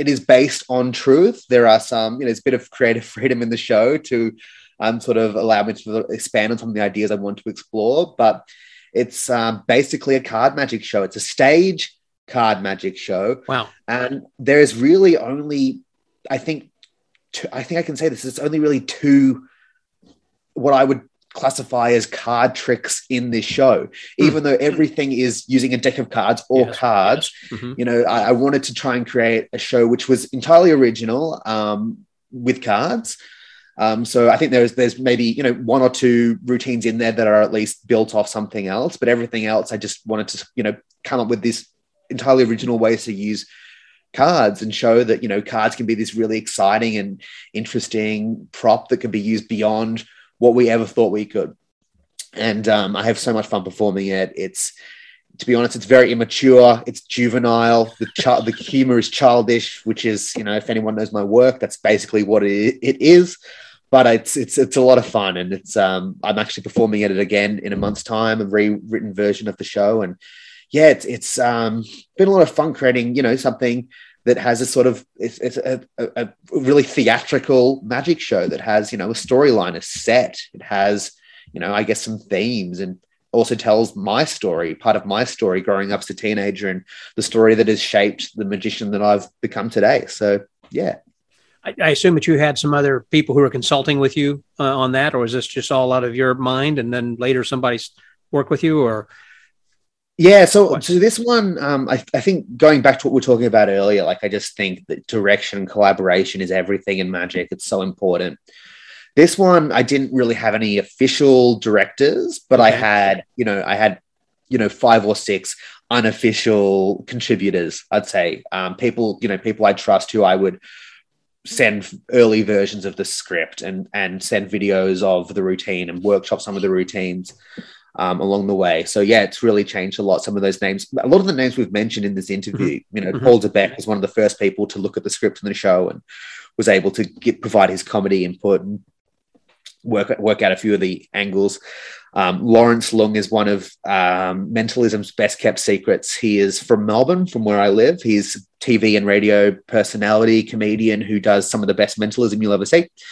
on truth. There are some, there's a bit of creative freedom in the show to sort of allow me to expand on some of the ideas I want to explore. But it's basically a card magic show. It's a stage card magic show. Wow. And there's really only, I think I can say this, it's only really 2 what I would classify as card tricks in this show, even though everything is using a deck of cards or cards. I wanted to try and create a show which was entirely original with cards. So I think there's maybe, 1 or 2 routines in there that are at least built off something else, but everything else, I just wanted to, come up with this entirely original ways to use cards and show that, cards can be this really exciting and interesting prop that can be used beyond what we ever thought we could. And I have so much fun performing it. To be honest, it's very immature. It's juvenile. The humor is childish, which is, if anyone knows my work, that's basically what it is. But it's a lot of fun, and it's I'm actually performing it again in a month's time, a rewritten version of the show. And yeah, it's been a lot of fun creating, something that has a sort of, it's a really theatrical magic show that has, a storyline, a set. It has, I guess some themes, and also tells my story, part of my story growing up as a teenager, and the story that has shaped the magician that I've become today. So, yeah. I assume that you had some other people who were consulting with you on that, or is this just all out of your mind and then later somebody's worked with you, or? Yeah, so this one, I think going back to what we were talking about earlier, like I just think that direction and collaboration is everything in magic. It's so important. This one, I didn't really have any official directors, but I had 5 or 6 unofficial contributors, I'd say. People I trust who I would send early versions of the script and send videos of the routine and workshop some of the routines along the way. So yeah, it's really changed a lot. Some of those names, a lot of the names we've mentioned in this interview, Paul Debeck was one of the first people to look at the script in the show and was able to provide his comedy input and work out a few of the angles. Lawrence Lung is one of Mentalism's best kept secrets. He is from Melbourne, from where I live. He's a TV and radio personality, comedian who does some of the best mentalism you'll ever see.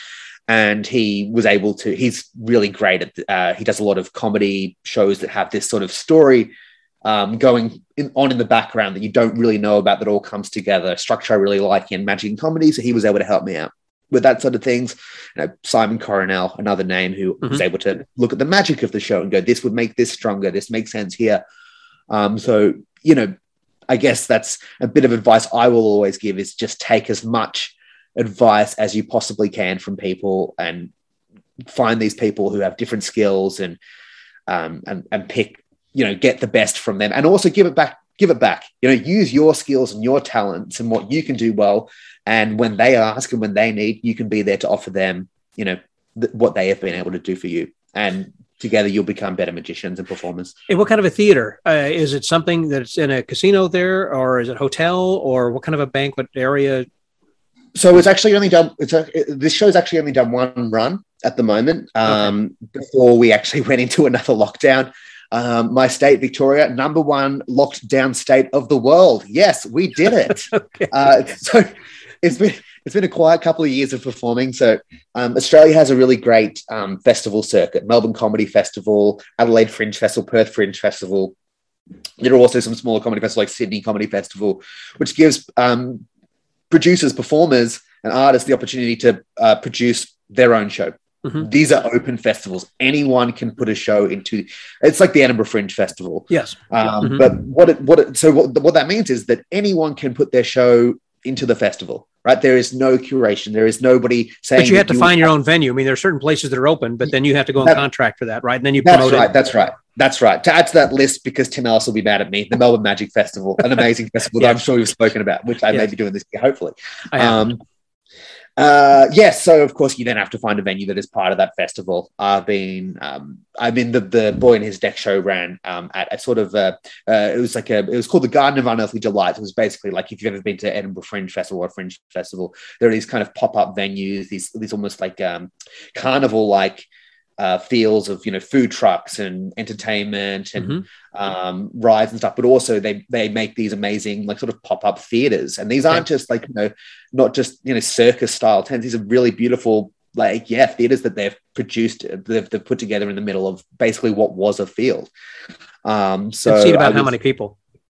and he was able to. He's really great at. He does a lot of comedy shows that have this sort of story going in the background that you don't really know about, that all comes together. Structure I really like in magic and comedy, so he was able to help me out with that sort of things. Simon Coronel, another name, who was able to look at the magic of the show and go, this would make this stronger, this makes sense here. So, I guess that's a bit of advice I will always give, is just take as much advice as you possibly can from people, and find these people who have different skills, and pick, get the best from them, and also give it back. Use your skills and your talents and what you can do well. And when they ask and when they need, you can be there to offer them, what they have been able to do for you. And together you'll become better magicians and performers. And what kind of a theater? Is it something that's in a casino there, or is it hotel, or what kind of a banquet area? So it's actually only done, this show's actually only done one run at the moment, before we actually went into another lockdown. My state, Victoria, number one locked down state of the world. Yes, we did it. So it's been a quiet couple of years of performing. So Australia has a really great festival circuit: Melbourne Comedy Festival, Adelaide Fringe Festival, Perth Fringe Festival. There are also some smaller comedy festivals like Sydney Comedy Festival, which gives producers, performers, and artists the opportunity to produce their own show. These are open festivals. Anyone can put a show into. It's like the Edinburgh Fringe Festival. Yes. But what that means is that anyone can put their show into the festival, right? There is no curation. There is nobody saying. But you have to find your own venue. I mean, there are certain places that are open, but then you have to go on contract for that, right? And then you promote it. That's right. To add to that list, because Tim Ellis will be mad at me, the Melbourne Magic Festival, an amazing festival that I'm sure we've spoken about, which I may be doing this year, hopefully. So of course you then have to find a venue that is part of that festival. The Boy and His Deck show ran at a sort of it was called the Garden of Unearthly Delights. It was basically like, if you've ever been to Edinburgh Fringe Festival or Fringe Festival, there are these kind of pop-up venues, these almost like carnival like feels of food trucks and entertainment and rides and stuff, but also they make these amazing like sort of pop-up theaters, and these aren't just like not just circus style tents. These are really beautiful theaters that they've produced, they've put together in the middle of basically what was a field. So seat about how many people?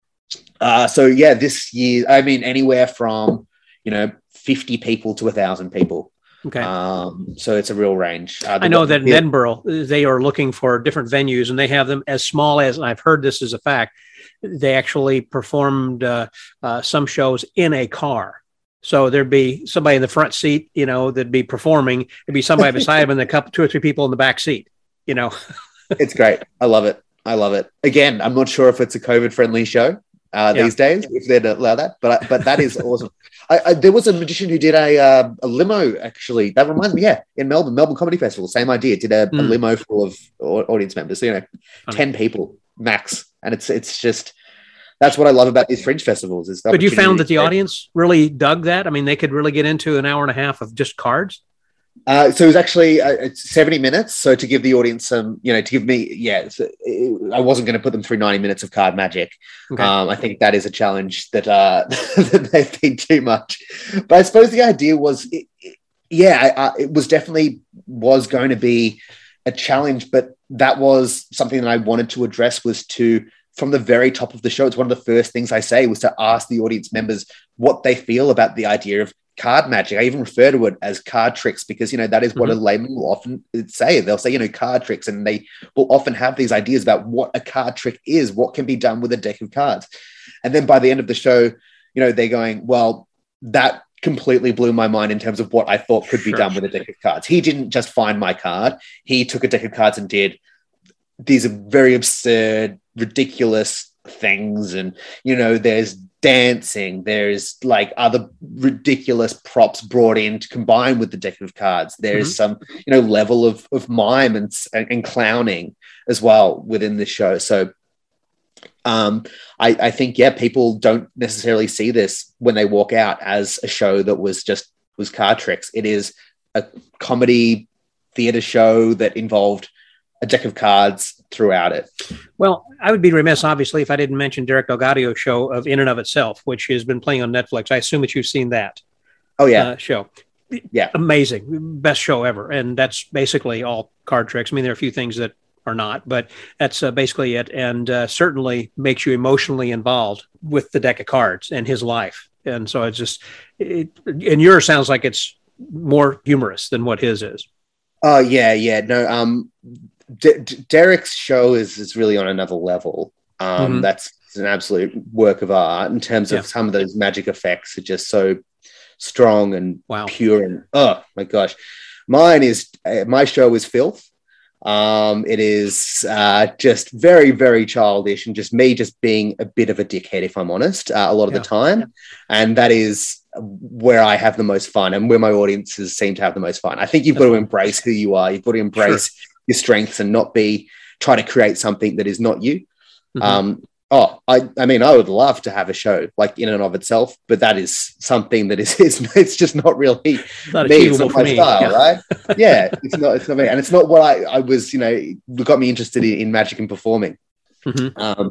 This year, I mean, anywhere from 50 people to 1,000 people. Okay. So it's a real range. I know that in Edinburgh, they are looking for different venues, and they have them as small as, and I've heard this as a fact, they actually performed some shows in a car. So there'd be somebody in the front seat, that'd be performing. There'd be somebody beside him, and a couple, 2 or 3 people in the back seat, It's great. I love it. Again, I'm not sure if it's a COVID-friendly show these days, if they'd allow that, but that is awesome. There was a magician who did a limo, actually. That reminds me, in Melbourne Comedy Festival, same idea. Did a limo full of audience members, 10 people max. And it's just, that's what I love about these fringe festivals. But you found that the audience really dug that? I mean, they could really get into an hour and a half of just cards? So it was actually 70 minutes. So to give the audience some, to give me, I wasn't going to put them through 90 minutes of card magic. Okay. I think that is a challenge that that they've been too much. But I suppose the idea was, it was definitely was going to be a challenge, but that was something that I wanted to address, was to, from the very top of the show, it's one of the first things I say, was to ask the audience members what they feel about the idea of card magic. I even refer to it as card tricks, because that is what a layman will often say. They'll say card tricks, and they will often have these ideas about what a card trick is, what can be done with a deck of cards. And then by the end of the show, they're going, well, that completely blew my mind in terms of what I thought could be done with a deck of cards. He didn't just find my card, he took a deck of cards and did these very absurd, ridiculous things. And there's dancing, there's like other ridiculous props brought in to combine with the deck of cards. There's some level of mime and clowning as well within the show. So I think people don't necessarily see this when they walk out as a show that was card tricks. It is a comedy theater show that involved a deck of cards throughout it. Well, I would be remiss, obviously, if I didn't mention Derek DelGaudio's show of In and of Itself, which has been playing on Netflix. I assume that you've seen that. Oh, yeah. Show. Yeah. Amazing. Best show ever. And that's basically all card tricks. I mean, there are a few things that are not, but that's basically it. And certainly makes you emotionally involved with the deck of cards and his life. And so it's just, and yours sounds like it's more humorous than what his is. Oh, yeah. No, Derek's show is really on another level. That's an absolute work of art in terms of some of those magic effects are just so strong and pure. And oh my gosh, my show is filth. It is just very, very childish and just me just being a bit of a dickhead, if I'm honest, a lot of the time. And that is where I have the most fun and where my audiences seem to have the most fun. I think you've got to embrace who you are. You've got to embrace your strengths and not try to create something that is not you. I mean, I would love to have a show like in and of itself, but that is something that is it's just not really me. It's not my style, right? Yeah, it's not me, and it's not what I was. Got me interested in magic and performing. I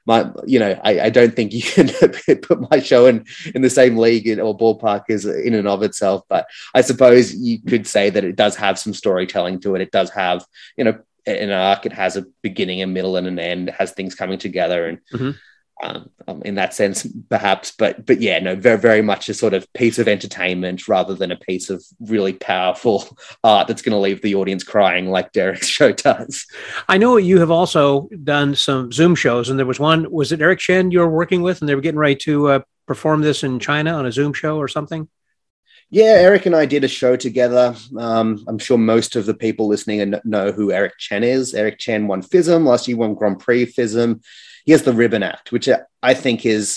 don't think you can put my show in the same league or ballpark as in and of itself, but I suppose you could say that it does have some storytelling to it. It does have, an arc. It has a beginning, a middle, and an end. It has things coming together, and in that sense, perhaps. But yeah, no, very, very much a sort of piece of entertainment rather than a piece of really powerful art that's going to leave the audience crying like Derek's show does. I know you have also done some Zoom shows, and there was one. Was it Eric Chen you were working with, and they were getting ready to perform this in China on a Zoom show or something? Yeah, Eric and I did a show together. I'm sure most of the people listening know who Eric Chen is. Eric Chen won FISM. Last year won Grand Prix FISM. He has the Ribbon Act, which I think is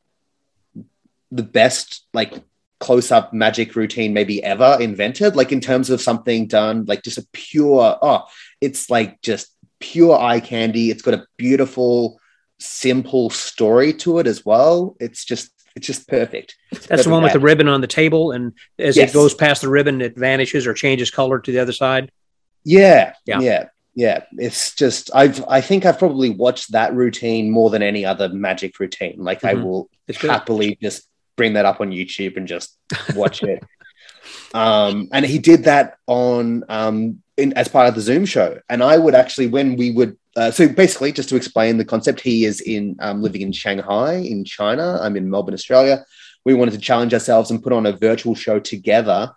the best, close-up magic routine maybe ever invented. In terms of something done, just a pure, it's just pure eye candy. It's got a beautiful, simple story to it as well. It's just perfect. That's the one with the ribbon on the table, and as it goes past the ribbon, it vanishes or changes color to the other side. Yeah. It's just I think I've probably watched that routine more than any other magic routine. I will happily just bring that up on YouTube and just watch it. And he did that on as part of the Zoom show, and I would actually when we would. So basically, just to explain the concept, he is living in Shanghai, in China. I'm in Melbourne, Australia. We wanted to challenge ourselves and put on a virtual show together,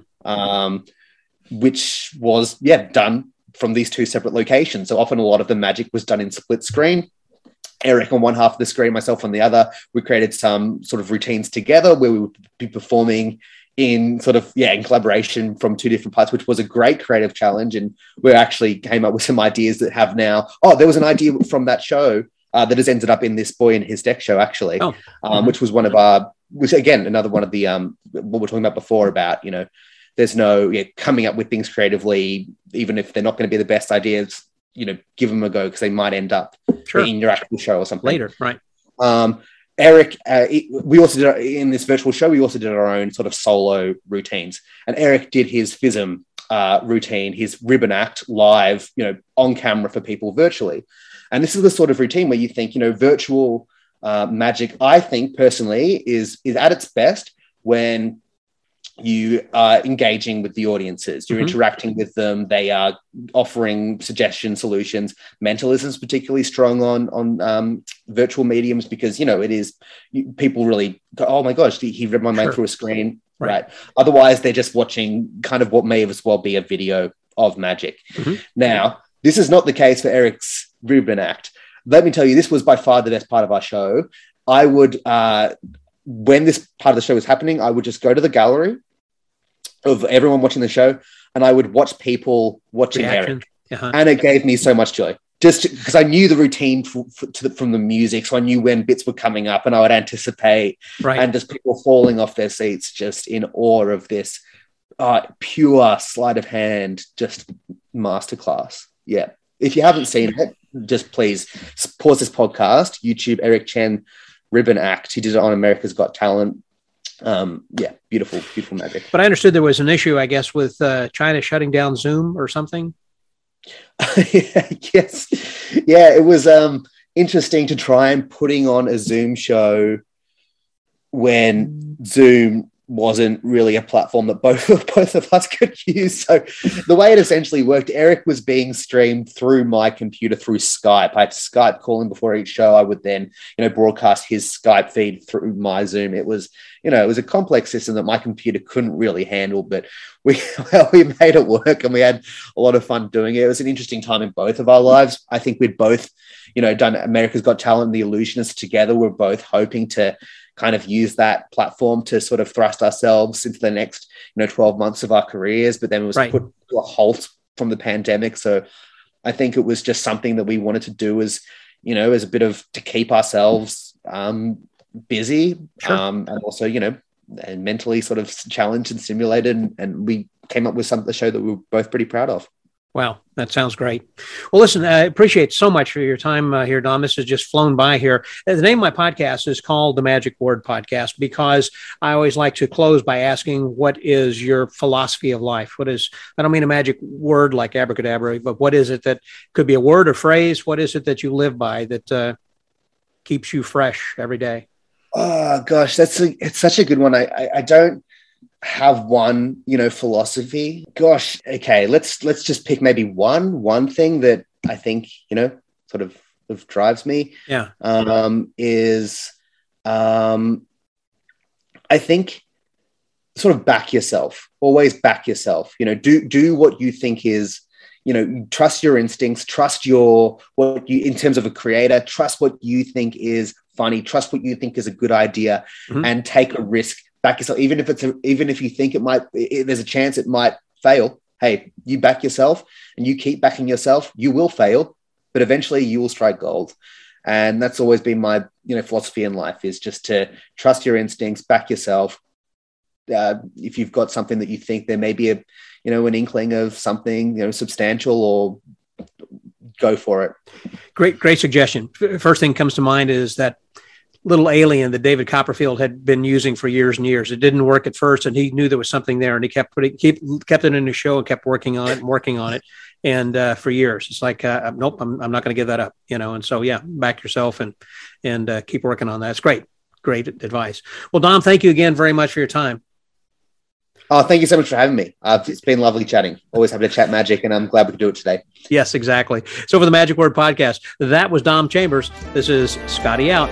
which was, done from these two separate locations. So often a lot of the magic was done in split screen. Eric on one half of the screen, myself on the other. We created some sort of routines together where we would be performing in in collaboration from two different parts, which was a great creative challenge. And we actually came up with some ideas that have now, there was an idea from that show that has ended up in this Boy and His Deck show, actually, which was which again, another one of the, what we're talking about before about, there's no coming up with things creatively, even if they're not going to be the best ideas, give them a go because they might end up in your actual show or something. Later, right. Eric, we also did in this virtual show, we also did our own sort of solo routines. And Eric did his FISM routine, his Ribbon Act live, on camera for people virtually. And this is the sort of routine where you think, virtual magic, I think personally, is at its best when you are engaging with the audiences. You're interacting with them. They are offering suggestions, solutions. Mentalism is particularly strong on virtual mediums because, it is people really go, oh my gosh, he read my mind through a screen. Right. Otherwise, they're just watching kind of what may as well be a video of magic. Now, this is not the case for Eric's Ribbon Act. Let me tell you, this was by far the best part of our show. I would, when this part of the show was happening, I would just go to the gallery of everyone watching the show, and I would watch people watching Eric. And it gave me so much joy. Just because I knew the routine from the music, so I knew when bits were coming up, and I would anticipate, and just people falling off their seats, just in awe of this pure sleight of hand, just masterclass. Yeah, if you haven't seen it, just please pause this podcast. YouTube Eric Chen Ribbon Act. He did it on America's Got Talent. Beautiful magic. But I understood there was an issue, I guess, with China shutting down Zoom or something. Yes. Yeah, it was interesting to try and putting on a Zoom show when Zoom wasn't really a platform that both of us could use. So the way it essentially worked, Eric was being streamed through my computer through Skype. I had Skype calling before each show. I would then, broadcast his Skype feed through my Zoom. It was a complex system that my computer couldn't really handle, but we made it work and we had a lot of fun doing it. It was an interesting time in both of our lives. I think we'd both, done America's Got Talent and The Illusionists together. We're both hoping to kind of use that platform to sort of thrust ourselves into the next, 12 months of our careers, but then it was put to a halt from the pandemic. So I think it was just something that we wanted to do as a bit of to keep ourselves busy, and also, and mentally sort of challenged and stimulated. And we came up with the show that we were both pretty proud of. Wow, that sounds great. Well, listen, I appreciate so much for your time here, Dom. This has just flown by here. The name of my podcast is called The Magic Word Podcast because I always like to close by asking, what is your philosophy of life? I don't mean a magic word like abracadabra, but what is it that could be a word or phrase? What is it that you live by that keeps you fresh every day? Oh, gosh, it's such a good one. I don't have one, philosophy. Gosh, okay, let's just pick maybe one thing that I think, sort of drives me. Yeah. Is I think sort of back yourself. Always back yourself. Do what you think is, trust your instincts, trust in terms of a creator, trust what you think is funny, trust what you think is a good idea, and take a risk. Back yourself, even if you think there's a chance it might fail. Hey, you back yourself and you keep backing yourself. You will fail, but eventually you will strike gold. And that's always been my, philosophy in life, is just to trust your instincts, back yourself. If you've got something that you think there may be an inkling of something, substantial, or go for it. Great suggestion. First thing comes to mind is that little alien that David Copperfield had been using for years and years. It didn't work at first, and he knew there was something there, and he kept it in his show and kept working on it, and for years. It's like, nope, I'm not going to give that up, And so, yeah, back yourself and keep working on that. It's great advice. Well, Dom, thank you again very much for your time. Oh, thank you so much for having me. It's been lovely chatting. Always happy to chat magic, and I'm glad we could do it today. Yes, exactly. So for the Magic Word Podcast, that was Dom Chambers. This is Scotty out.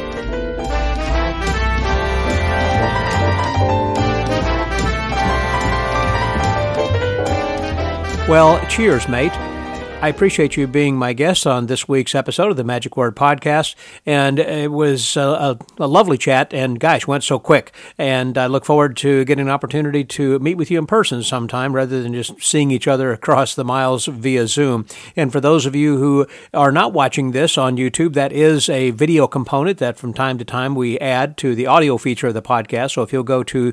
Well, cheers, mate. I appreciate you being my guest on this week's episode of the Magic Word Podcast, and it was a lovely chat, and gosh, went so quick, and I look forward to getting an opportunity to meet with you in person sometime rather than just seeing each other across the miles via Zoom. And for those of you who are not watching this on YouTube, that is a video component that from time to time we add to the audio feature of the podcast. So if you'll go to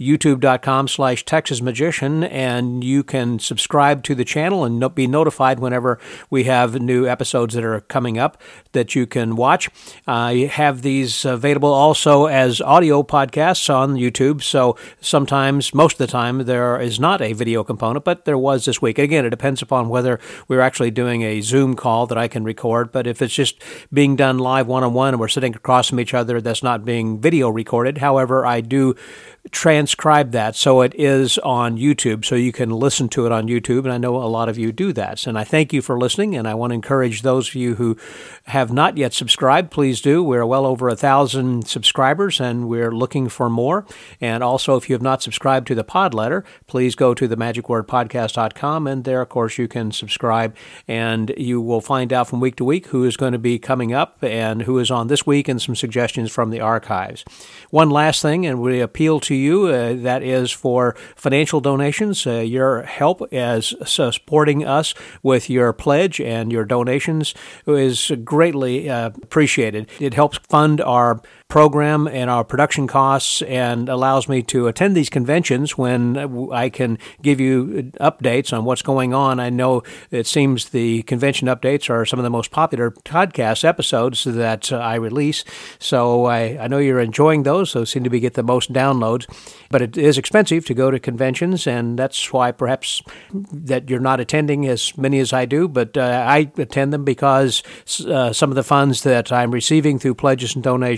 youtube.com/TexasMagician, and you can subscribe to the channel and be notified whenever we have new episodes that are coming up that you can watch. I have these available also as audio podcasts on YouTube, so sometimes, most of the time, there is not a video component, but there was this week. Again, it depends upon whether we're actually doing a Zoom call that I can record, but if it's just being done live one-on-one and we're sitting across from each other, that's not being video recorded. However, I do transcribe that, so it is on YouTube, so you can listen to it on YouTube, and I know a lot of you do that. And I thank you for listening, and I want to encourage those of you who have not yet subscribed, please do. We're well over 1,000 subscribers, and we're looking for more. And also, if you have not subscribed to the pod letter, please go to themagicwordpodcast.com, and there, of course, you can subscribe, and you will find out from week to week who is going to be coming up and who is on this week, and some suggestions from the archives. One last thing, and we appeal to you, that is for financial donations. Your help as supporting us with your pledge and your donations is greatly appreciated. It helps fund our program and our production costs and allows me to attend these conventions when I can give you updates on what's going on. I know it seems the convention updates are some of the most popular podcast episodes that I release, so I know you're enjoying those. Those seem to get the most downloads, but it is expensive to go to conventions, and that's why perhaps that you're not attending as many as I do, but I attend them because some of the funds that I'm receiving through pledges and donations help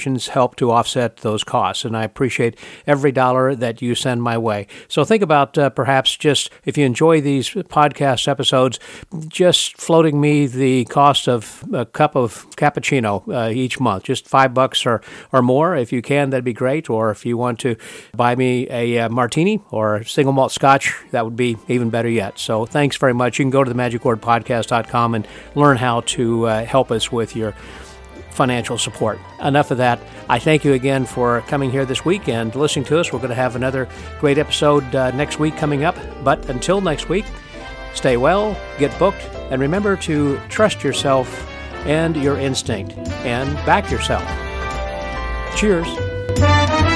help to offset those costs. And I appreciate every dollar that you send my way. So think about perhaps just, if you enjoy these podcast episodes, just floating me the cost of a cup of cappuccino each month, just $5 or more. If you can, that'd be great. Or if you want to buy me a martini or a single malt scotch, that would be even better yet. So thanks very much. You can go to themagicwordpodcast.com and learn how to help us with your financial support. Enough of that. I thank you again for coming here this week and listening to us. We're going to have another great episode next week coming up. But until next week, stay well, get booked, and remember to trust yourself and your instinct and back yourself. Cheers.